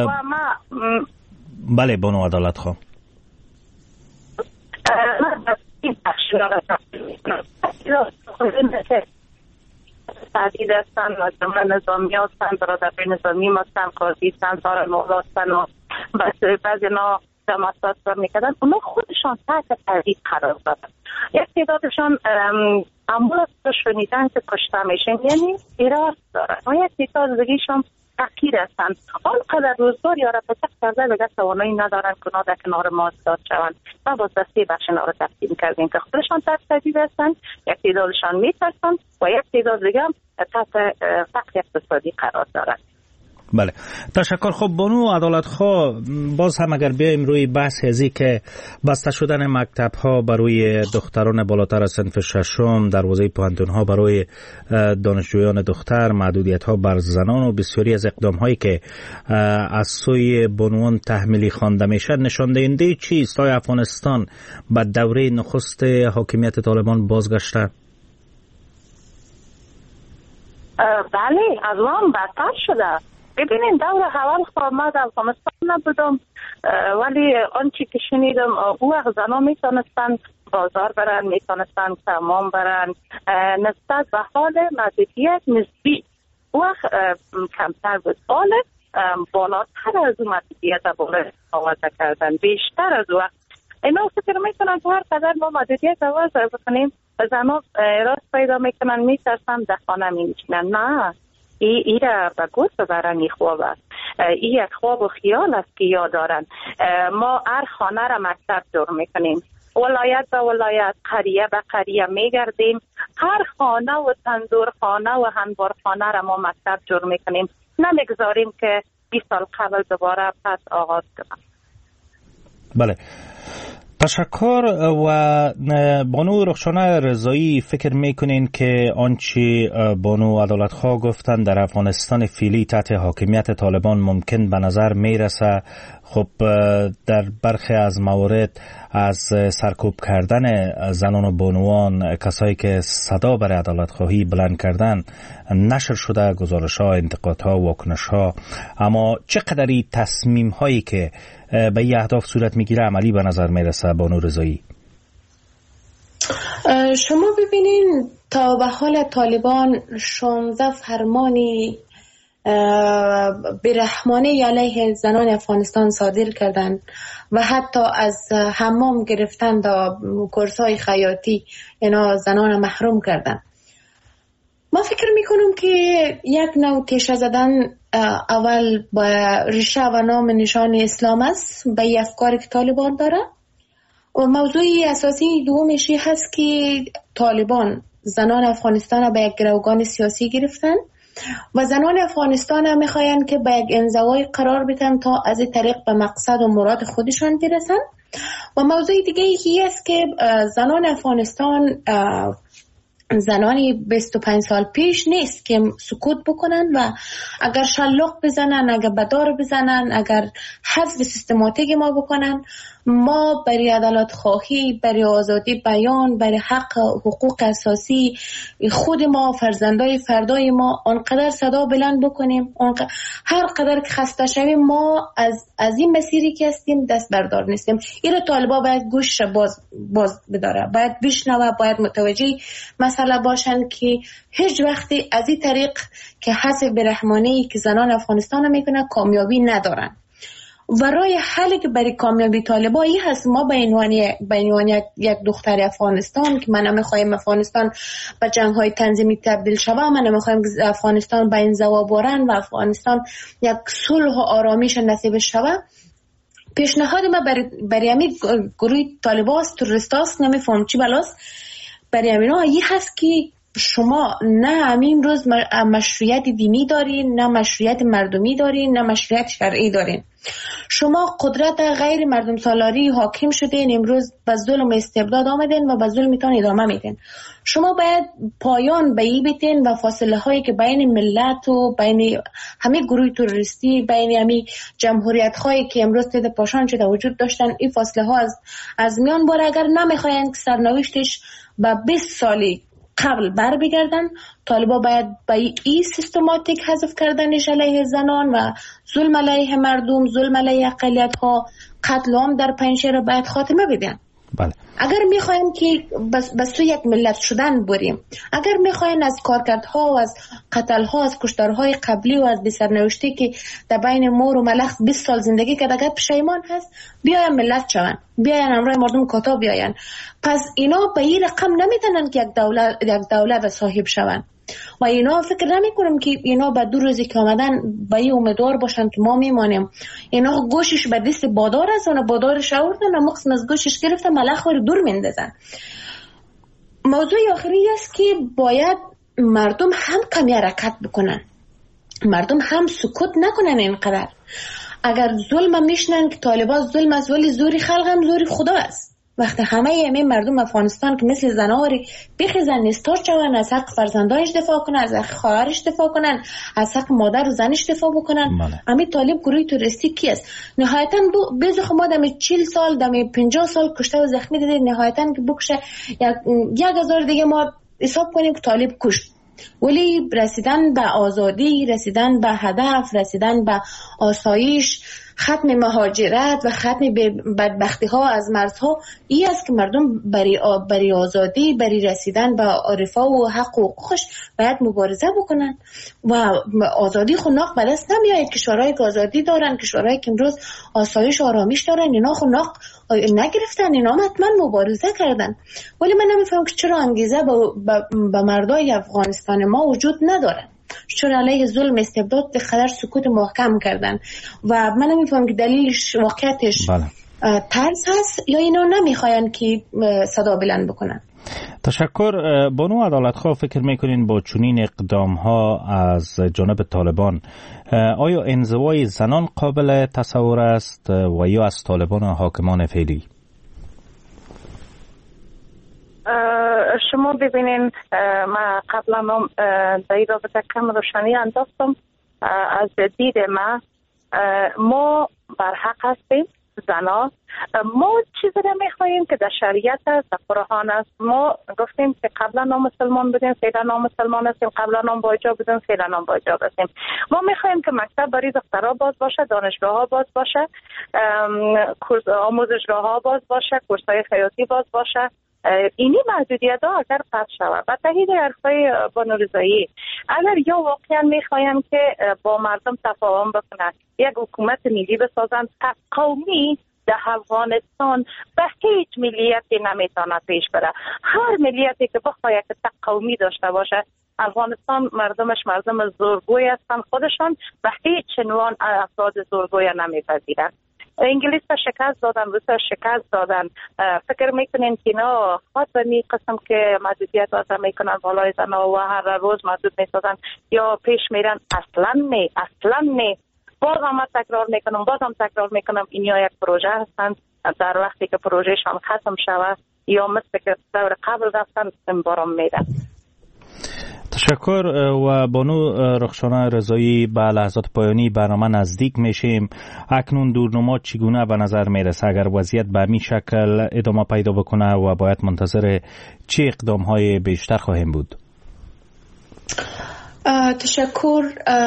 بله بانو عدالت خان. من این بخش را تعدید هستن، مجمع نظامی هستن، برادر نظامی هستن، قاضی هستن، دار مولا هستن و بعضی اینا جماعت را میکردن. اونا خودشان تحت تهدید قرار دادن. یک تعدادشان امور را شنیدن که کشته میشن، یعنی ایراز دارن و یک تعداد دیگه‌شان تحقیر هستند. آنقدر روزگار یا را پسک کرده بگه توانایی ندارن که اونا در کنار ما ایستاد شوند و باز دسته بخش اینا را تقسیم کردیم که خودشان تحت تهدید هستند، یک تعدادشان میترسند و یک تعداد دیگه هم تحت فقر اقتصادی قرار دارند. بله تشکر. خب بانو عدالت خواه، باز هم اگر بیایم روی بحث ازی که بسته شدن مکتب ها برای دختران بالاتر از صنف ششم، دروازه پوهنتون ها برای دانشجویان دختر، محدودیت ها بر زنان و بسیاری از اقدام هایی که از سوی بانوان تحمیلی خوانده میشه، نشان دهنده چیست؟ آیا افغانستان به دوره نخست حاکمیت طالبان بازگشته؟ بله از آن بدتر شده. ببینین دور اول خب ما در افغانستان نبودم، ولی آنچه که شنیدم او وقت زنان میتونستن بازار برن، میتونستن تمام برن، نسبت به حال محدودیت نسبی او وقت کمتر بود. حال بالاتر از اون محدودیت بالا آوازه کردن، بیشتر از وقت. اینا فکر میکنن که هر قدر ما محدودیت آوازه بکنیم زنان راست پیدا میکنن، میترسن در خانه میشینن. نه، ای ای را به گوش ببرن. ای خواب است، ای یک خواب و خیال است که یاد دارن. ما هر خانه را مکتب جور میکنیم، ولایت به ولایت، قریه به قریه میگردیم، هر خانه و تندور خانه و هنبار خانه را ما مکتب جور میکنیم. نمیگذاریم که بیست سال قبل دوباره پس آغاز کنم. بله تشکر. و بانو رخشانه رضایی، فکر میکنین که آنچه بانو عدالت خواه گفتن در افغانستان فعلی تحت حاکمیت طالبان ممکن به نظر میرسه؟ خب در برخی از موارد از سرکوب کردن زنان و بانوان، کسایی که صدا برای عدالت خواهی بلند کردن، نشر شده گزارش ها، انتقاد ها، واکنش ها. اما چقدری تصمیم هایی که به این اهداف صورت میگیره عملی به نظر میرسه بانو رضایی؟ شما ببینین تا به حال طالبان شانزده فرمانی برحمانه علیه زنان افغانستان صادر کردن و حتی از حمام گرفتن تا کورس‌های خیاطی اینا زنان محروم کردن. ما فکر میکنم که یک نوع تیشه زدن اول با ریشه و نام نشان اسلام است به افکاری که طالبان داره. و موضوع اساسی دومشی هست که طالبان زنان افغانستان را به یک گروگان سیاسی گرفتن و زنان افغانستان هم میخواین که به یک انزوای قرار بدن تا از این طریق به مقصد و مراد خودشان برسن. و موضوع دیگه یکی است که زنان افغانستان زنانی بیست و پنج سال پیش نیست که سکوت بکنن و اگر شلاق بزنن، اگر بدار بزنن، اگر حذف سیستماتیک ما بکنن، ما برای عدالت خواهی، برای آزادی بیان، برای حق حقوق اساسی خود ما، فرزندای فردای ما آنقدر صدا بلند بکنیم، هر قدر که خسته شویم ما از از این مسیری که هستیم دست بردار نیستیم. این طالبا باید گوش باز باز بداره، باید بشنوه، باید متوجه مسئله باشن که هیچ وقتی از این طریق که حسب برحمانی که زنان افغانستان میکنه کامیابی ندارن. و رای حلی که برای کامیابی طالبایی هست ما به عنوان به عنوان یک دختر افغانستان که من نمیخوایم افغانستان به جنگ های تنظیمی تبدیل شوه، من نمیخوایم افغانستان به این زوا بارن و افغانستان یک صلح و آرامش نصیب شوه. پیشنهاد ما برای برای همین گروه طالباست، تروریستاست، نمیفهم چی بلاست، برای همینا یه هست که شما نه همین روز مشروعیت دینی دارین، نه مشروعیت مردمی دارین، نه مشروعیت شرعی دارین. شما قدرت غیر مردم سالاری حاکم شدین، امروز به ظلم استبداد آمدین و به ظلمتان ادامه میدین. شما باید پایان به این بدین و فاصله هایی که بین ملت و بین همه گروه تروریستی، بین همه جمهوریت هایی که امروز تحت پاشان شده وجود داشتن، این فاصله ها از از میان بره. اگر نمیخواین که سرنوشتش به بیست سالی قبل بر بگردن، طالبا باید با این سیستماتیک حذف کردنش علیه زنان و ظلم علیه مردم، ظلم علیه اقلیت ها، قتل عام در پنجشیر را باید خاتمه بدن. بله. اگر میخوایم که بس بس تو یک ملت شدن بریم، اگر میخواین از کارکردها و از قتلها، از کشتارهای قبلی و از بی‌سرنوشتی که در بین مور و ملخ بیست سال زندگی کرد اگر پشیمان هست، بیاین ملت شون، بیاین همراه مردم کتا بیاین. پس اینا به این رقم نمیتونن که یک دولت یک دولت صاحب شون و اینا فکر نمی کنم که اینا به دو روزی که آمدن به این امیدوار باشن که ما میمانیم. اینا گوشش به دست بادار است و بادارش آوردن و مقسم از گوشش گرفتن ملخ رو دور میندازن. موضوع آخری است که باید مردم هم کمی حرکت بکنن، مردم هم سکوت نکنن. اینقدر اگر ظلم میشنن که طالبان ظلم است، ولی زوری خلق هم زوری خدا است. وقتی همه همه مردم افغانستان که مثل زناری بخیزن نستار شون، از حق فرزندانش دفاع کنن، از حق خواهرش دفاع کنن، از حق مادر و زنش دفاع بکنن، همه طالب گروه توریستی کی است؟ نهایتاً بعضی خما دم چهل سال دم پنجاه سال کشته و زخمی دیده، نهایتاً که بکشه یک یک هزار دیگه ما حساب کنیم که طالب کشت. ولی رسیدن به آزادی، رسیدن به هدف، رسیدن به آسایش، ختم مهاجرت و ختم بدبختی ها از مرزها، این است که مردم برای برای آزادی، برای رسیدن به رفاه و حق و حقوقش باید مبارزه بکنن و آزادی خناق به دست نمیاد. کشورهای که آزادی دارن، کشورهایی که امروز آسایش و آرامش دارن، اینا خناق نگرفتن، اینا حتما مبارزه کردن. ولی من نمیفهمم که چرا انگیزه به مردای افغانستان ما وجود نداره، چرا علیه ظلم استبداد خدر سکوت محکم کردن و من نمیفهمم که دلیلش واقعیتش بله. ترس هست یا اینا نمیخواین که صدا بلند بکنن. تشکر. بانو عدالت خواه، فکر میکنین با چنین اقدام ها از جانب طالبان آیا انزوای زنان قابل تصور است و یا از طالبان و حاکمان فعلی؟ شما ببینین ما قبلا در این رابطه کم روشنی انداختم. از دید ما ما بر حق هستیم زنا. ما چیزی رو میخواییم که در شریعت است، در قرآن است. ما گفتیم که قبلا نامسلمان بودیم، فعلا نامسلمان هستیم، قبلا نام با حجاب بودیم، فعلا نام با حجاب هستیم. ما میخواییم که مکتب برای دخترها باز باشه، دانشگاه ها باز باشه، آموزشگاه ها باز باشه، کورس های خیاطی باز باشه. اینی محدودیت ها اگر قطع شود و تایید حرفای بانو رضایی، اگر یا واقعا میخوایم که با مردم تفاهم بکنن، یک حکومت ملی بسازن، قومی در افغانستان به هیچ ملیتی نمیتونه پیش بره. هر ملیتی که بخواد یک تک قومی داشته باشه، افغانستان مردمش مردم زورگوی هستن، خودشان به هیچ عنوان افراد زورگوی نمیپذیرن. انگلیس شکست دادن، روسیه شکست دادن. فکر میکنین که اینا خود به می قسم که محدودیت وضع میکنن بالای زنها و هر روز محدود میسازن یا پیش میرن؟ اصلا نه، اصلا نه. باز هم تکرار میکنم باز هم تکرار میکنم اینیا یک پروژه هستند. در وقتی که پروژهشان ختم شود یا مثل که دور قبل رفتن انبارم میدن. تشکر. و بانو رخشانه رضایی، به لحظات پایانی برنامه نزدیک میشیم. اکنون دورنما چگونه به نظر میرسه اگر وضعیت به همین شکل ادامه پیدا بکنه و باید منتظر چه اقدام های بیشتر خواهیم بود؟ تشکر.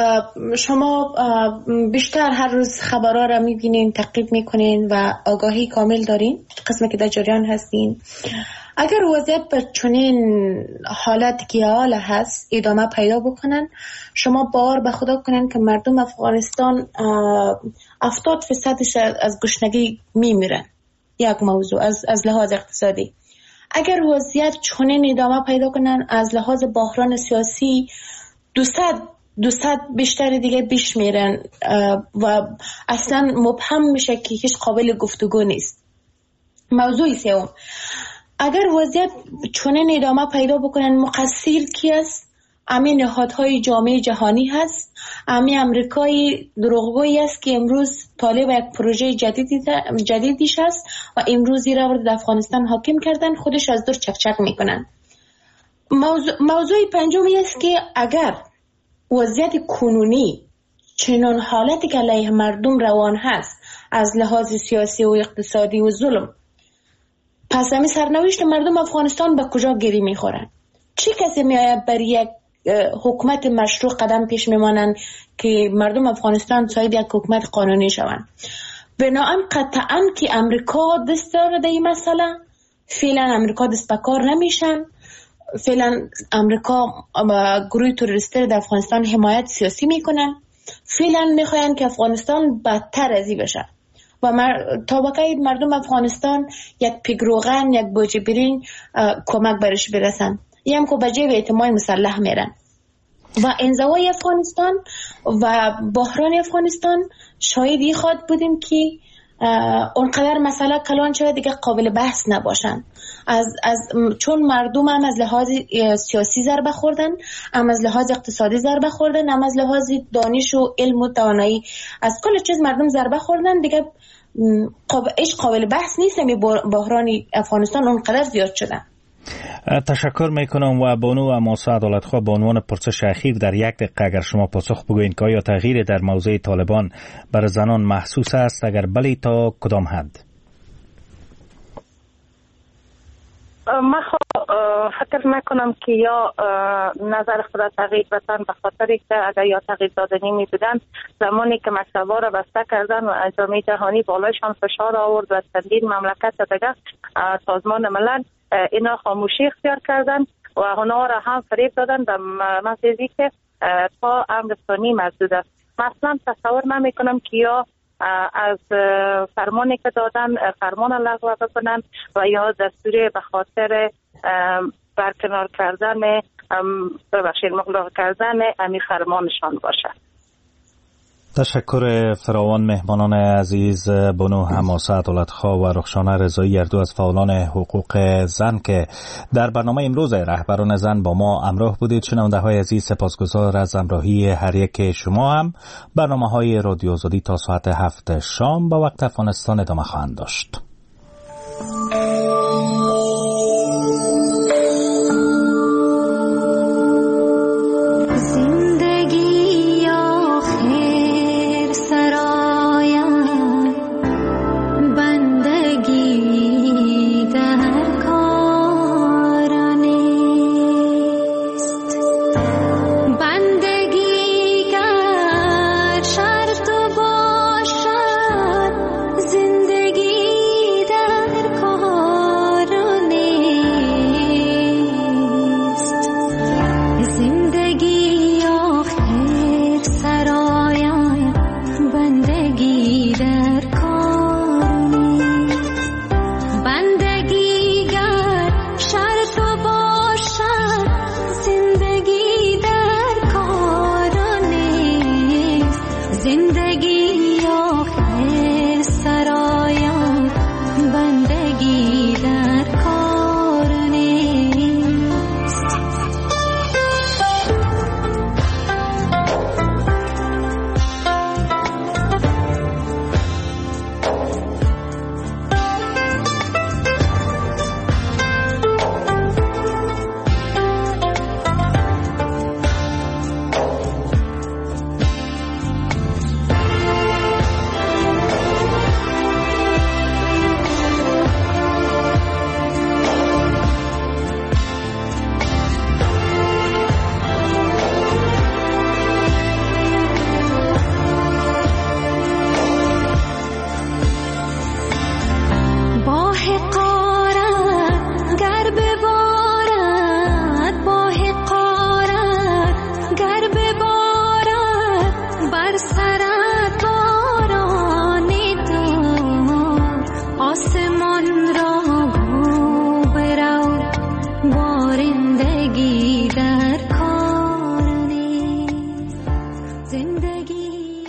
شما بیشتر هر روز خبرها را میبینین، تعقیب میکنین و آگاهی کامل دارین قسمی که در جریان هستین. اگر وضعیت به چنین حالت که حال هست ادامه پیدا بکنن، شما باور به خدا کنین که مردم افغانستان هفتاد فیصدش از گشنگی میمیرن. یک موضوع از از لحاظ اقتصادی. اگر وضعیت چنین ادامه پیدا کنن، از لحاظ بحران سیاسی دوصد دوصد بیشتر دیگه بیش میرن و اصلا مبهم میشه که هیچ قابل گفتگو نیست. موضوع سوم، اگر وضعیت چنین ادامه پیدا بکنن، مقصر کی است؟ همین نهادهای جامعه جهانی هست. همین امریکای دروغگویی است که امروز طالب یک پروژه جدیدی جدیدیش است و امروز این رو در افغانستان حاکم کردن، خودش از دور چکچک میکنن. موضوع, موضوع پنجمی است که اگر وضعیت کنونی چنان حالتی که علیه مردم روان هست از لحاظ سیاسی و اقتصادی و ظلم، پس همین سرنوشت مردم افغانستان به کجا گیری میخورن؟ چی کسی میآید برای یک حکومت مشروع قدم پیش میمانند که مردم افغانستان صاحب یک حکومت قانونی شوند؟ بنابراین قطعاً که امریکا دست داره در این مسئله. فعلا امریکا دست به کار نمیشن. فعلا امریکا گروه تروریستی در افغانستان حمایت سیاسی میکنن. فعلا میخواین که افغانستان بدتر از این بشه و مر... تا بقیه مردم افغانستان یک پیگروغن، یک بوجه برین کمک برش برسن. یه هم که به جیب اعتماد مسلح میرن و انزوای افغانستان و بحران افغانستان شاید خواد بودیم که اونقدر مسئله کلان شده دیگه قابل بحث نباشن. از از چون مردم هم از لحاظ سیاسی ضربه خوردن، هم از لحاظ اقتصادی ضربه خوردن، هم از لحاظ دانش و علم و توانایی، از کل چیز مردم ضربه خوردن دیگه. قابل ایش قابل بحث نیست. می بحران افغانستان اونقدر زیاد شده. تشکر میکنم. و بانو اماسه عدالتخواه، به عنوان پرسش اخیر در یک دقیقه اگر شما پاسخ بگوین که آیا تغییر در موضع طالبان برای زنان محسوس است؟ اگر بله تا کدام حد؟ من فکر میکنم که یا نظر خود تغییر بدن به خاطری که اگر یا تغییر دادنی می بودن زمانی که مکتبا را بسته کردن و جامعه جهانی بالایشان فشار آورد و چندین مملکت دیگه سازمان ملل اینا خاموشی اختیار کردن و اونا را هم فریب دادن به محضی که تا امر ثانی محدود است. مثلا تصور نمی کنم که یا از فرمانی که دادن فرمان لغو بکنن و یا دستوری به خاطر برکنار کردن ببخشید مغلق کردن امی فرمانشان باشه. تشکر فراوان مهمانان عزیز بانو حماسه عدالتخواه و رخشانه رضایی، هر دو از فعالان حقوق زن که در برنامه امروز رهبران زن با ما همراه بودید. شنونده های عزیز، سپاسگزار از همراهی هر یک شما. هم برنامه های رادیو آزادی تا ساعت هفت شام با وقت افغانستان ادامه خواهند داشت. زندگی آخر سرایم بنده